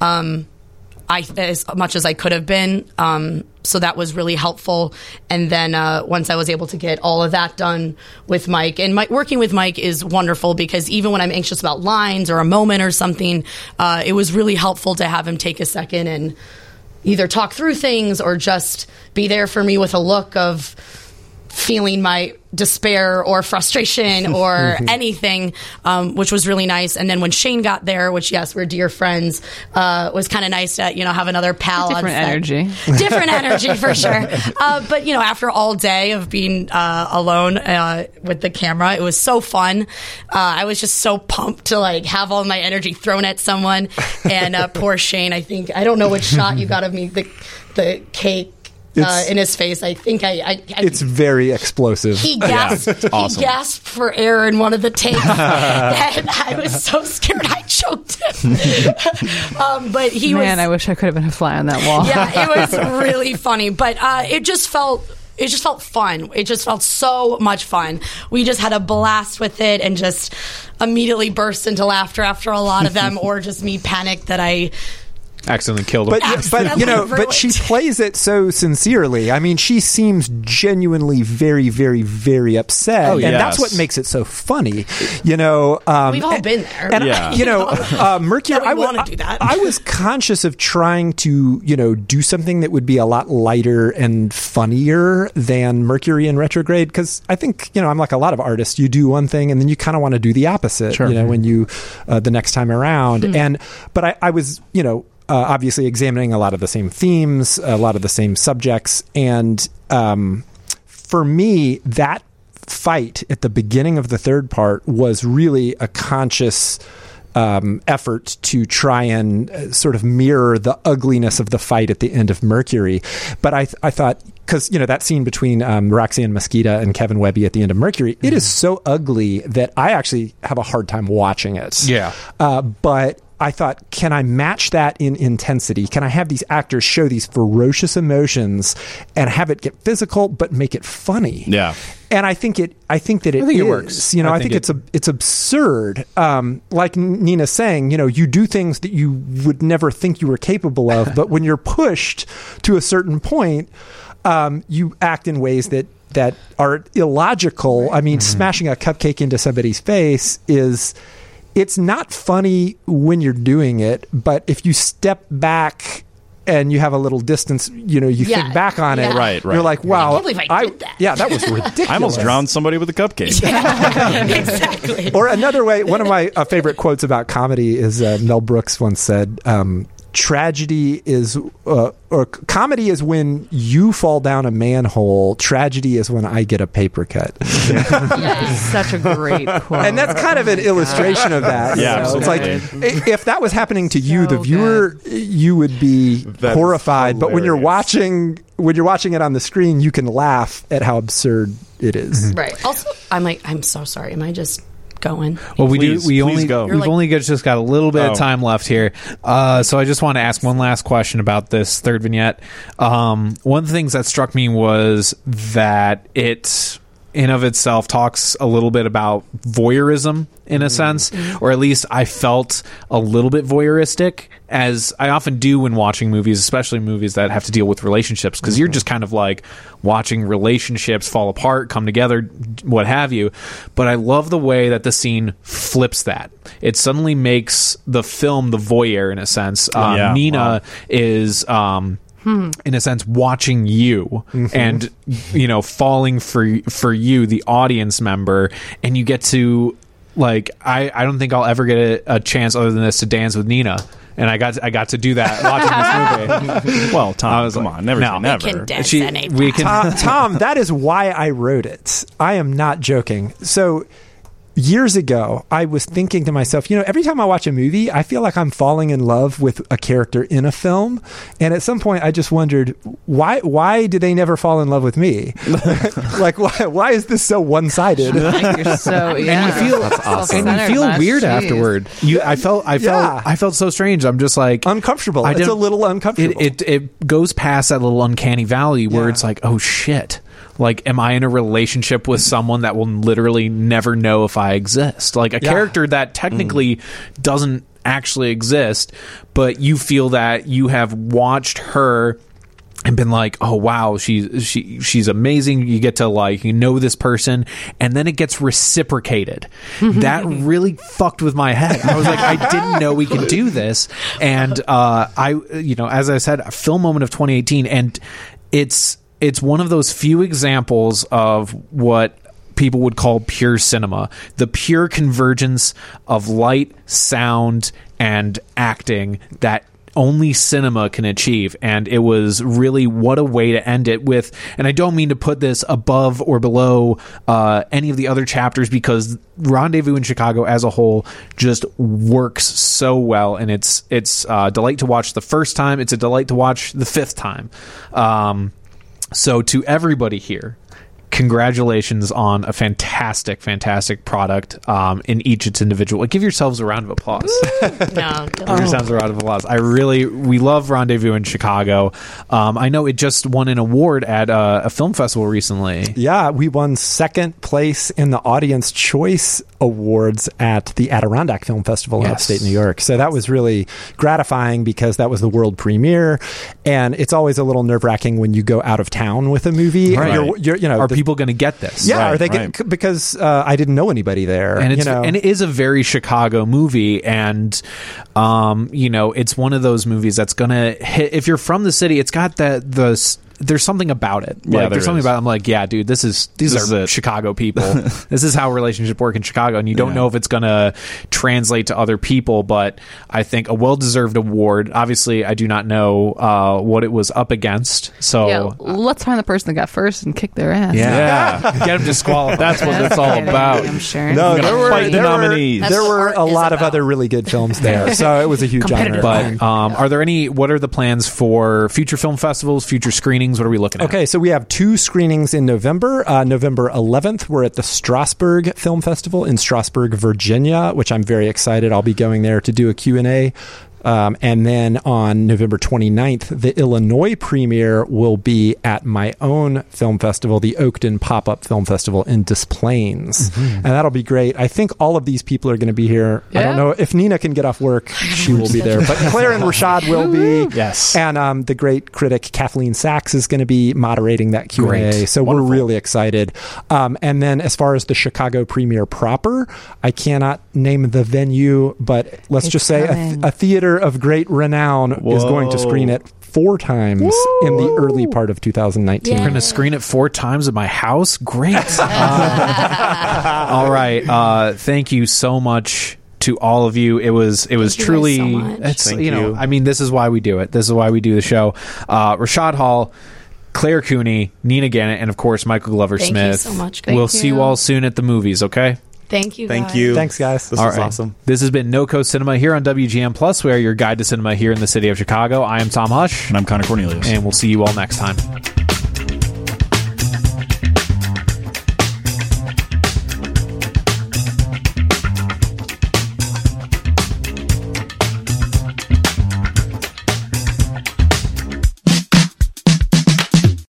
As much as I could have been. So that was really helpful. And then once I was able to get all of that done with Mike, and working with Mike is wonderful, because even when I'm anxious about lines or a moment or something, it was really helpful to have him take a second and either talk through things or just be there for me with a look of feeling my despair or frustration or anything, which was really nice. And then when Shane got there, which, yes, we're dear friends, was kind of nice to, have another pal on set. Different energy for sure. But, after all day of being alone with the camera, it was so fun. I was just so pumped to have all my energy thrown at someone. And poor Shane, I don't know which shot you got of me, the cake. In his face, I think
it's very explosive.
He gasped.
Awesome.
He gasped for air in one of the takes, and I was so scared I choked him. But he was.
Man, I wish I could have been a fly on that wall.
Yeah, it was really funny, but it just felt fun. It just felt so much fun. We just had a blast with it, and just immediately burst into laughter after a lot of them, or just me panicked that I
accidentally killed him.
But she plays it so sincerely. I mean, she seems genuinely very, very, very upset, and that's what makes it so funny.
We've all been there,
and Mercury.
I want to do that.
I was conscious of trying to, do something that would be a lot lighter and funnier than Mercury in Retrograde, because I think, I'm like a lot of artists. You do one thing, and then you kind of want to do the opposite. Sure. When you the next time around, but I was, obviously examining a lot of the same themes, a lot of the same subjects. And for me, that fight at the beginning of the third part was really a conscious effort to try and sort of mirror the ugliness of the fight at the end of Mercury. But I thought, because that scene between Roxanne Mesquita and Kevin Webby at the end of Mercury, it is so ugly that I actually have a hard time watching it.
Yeah.
But I thought, can I match that in intensity? Can I have these actors show these ferocious emotions and have it get physical but make it funny?
Yeah.
And I think it works. I think it's absurd. Like Nina's saying, you do things that you would never think you were capable of, but when you're pushed to a certain point, you act in ways that are illogical. I mean, smashing a cupcake into somebody's face it's not funny when you're doing it, but if you step back and you have a little distance, you think back on it.
Right.
You're like, wow.
I can't believe I did that.
Yeah, that was ridiculous.
I almost drowned somebody with a cupcake.
Exactly.
Or another way, one of my favorite quotes about comedy is Mel Brooks once said, tragedy is, or comedy is when you fall down a manhole. Tragedy is when I get a paper cut.
Yes, such a great quote.
And that's kind of an illustration of that.
Yeah,
it's like, if that was happening to you, the viewer, you would be horrified. But when you're watching it on the screen, you can laugh at how absurd it is.
Right. Also, I'm so sorry. Am I just going?
Well,
Please go.
We've only just got a little bit of time left here, so I just want to ask one last question about this third vignette. One of the things that struck me was that it in of itself talks a little bit about voyeurism in a sense, or at least I felt a little bit voyeuristic, as I often do when watching movies, especially movies that have to deal with relationships, because you're just kind of like watching relationships fall apart, come together, what have you. But I love the way that the scene flips that. It suddenly makes the film the voyeur in a sense. Nina is in a sense watching you and falling for you, the audience member, and you get to like I don't think I'll ever get a chance other than this to dance with Nina. And I got to do that watching this movie.
Well, Tom, come on, never say never.
We can dance any
Tom, that is why I wrote it. I am not joking. So years ago, I was thinking to myself, every time I watch a movie, I feel like I'm falling in love with a character in a film. And at some point, I just wondered, why do they never fall in love with me? Like, why is this so one-sided?
You're so,
and you feel
awesome.
And you feel weird afterward. I felt so strange. I'm just like
uncomfortable. It's a little uncomfortable.
It goes past that little uncanny valley where it's like, oh shit. Like, am I in a relationship with someone that will literally never know if I exist? Like a character that technically doesn't actually exist, but you feel that you have watched her and been like, oh wow, she's amazing. You get to this person, and then it gets reciprocated. That really fucked with my head. I was like, I didn't know we could do this. And as I said, a film moment of 2018, and it's one of those few examples of what people would call pure cinema, the pure convergence of light, sound, and acting that only cinema can achieve. And it was really, what a way to end it with. And I don't mean to put this above or below any of the other chapters, because Rendezvous in Chicago as a whole just works so well, and it's a delight to watch the first time. It's a delight to watch the fifth time. So to everybody here, congratulations on a fantastic, fantastic product in each its individual. Give yourselves a round of applause. Give yourselves a round of applause. We love Rendezvous in Chicago. I know it just won an award at a film festival recently.
Yeah, we won second place in the Audience Choice Awards at the Adirondack Film Festival in upstate New York. So that was really gratifying, because that was the world premiere, and it's always a little nerve-wracking when you go out of town with a movie.
Right.
And
are people going to get this?
Yeah, are they because I didn't know anybody there,
and it is a very Chicago movie, and it's one of those movies that's going to hit if you're from the city. It's got the there's something about it.
Yeah,
Like, there's something about it. I'm like, yeah, dude, these are Chicago people. This is how relationships work in Chicago, and you don't know if it's going to translate to other people, but I think a well-deserved award. Obviously, I do not know what it was up against, so
let's find the person that got first and kick their ass.
Get them disqualified.
That's what it's all about.
I'm sure.
No, there were a lot of
about.
other really good films there, so it was a huge honor.
But what are the plans for future film festivals, future screenings? What are we looking at?
Okay, so we have 2 screenings in November. November 11th, we're at the Strasbourg Film Festival in Strasbourg, Virginia, which I'm very excited. I'll be going there to do a Q&A. And then on November 29th, the Illinois premiere will be at my own film festival, the Oakton Pop-Up Film Festival in Des Plaines. And that'll be great. I think all of these people are going to be here. I don't know if Nina can get off work. She will be there. But Claire and Rashad will be.
Yes.
And the great critic Kathleen Sachs is going to be moderating that Q&A.
Great.
So we're really excited. And then as far as the Chicago premiere proper, I cannot name the venue, but let's just say a theater of great renown is going to screen it 4 times in the early part of 2019.
We're going to screen it 4 times at my house? Great. All right. Thank you so much to all of you. It was truly,
Thank you.
I mean, this is why we do it. This is why we do the show. Rashad Hall, Claire Cooney, Nina Gannett, and of course, Michael Glover-Smith.
Thank you so much.
We'll see you all soon at the movies, okay?
Thank you.
Thank you.
Thanks, guys.
This was awesome.
This has been NoCo Cinema here on WGN Plus. We are your guide to cinema here in the city of Chicago. I am Tom Hush.
And I'm Connor Cornelius.
And we'll see you all next time.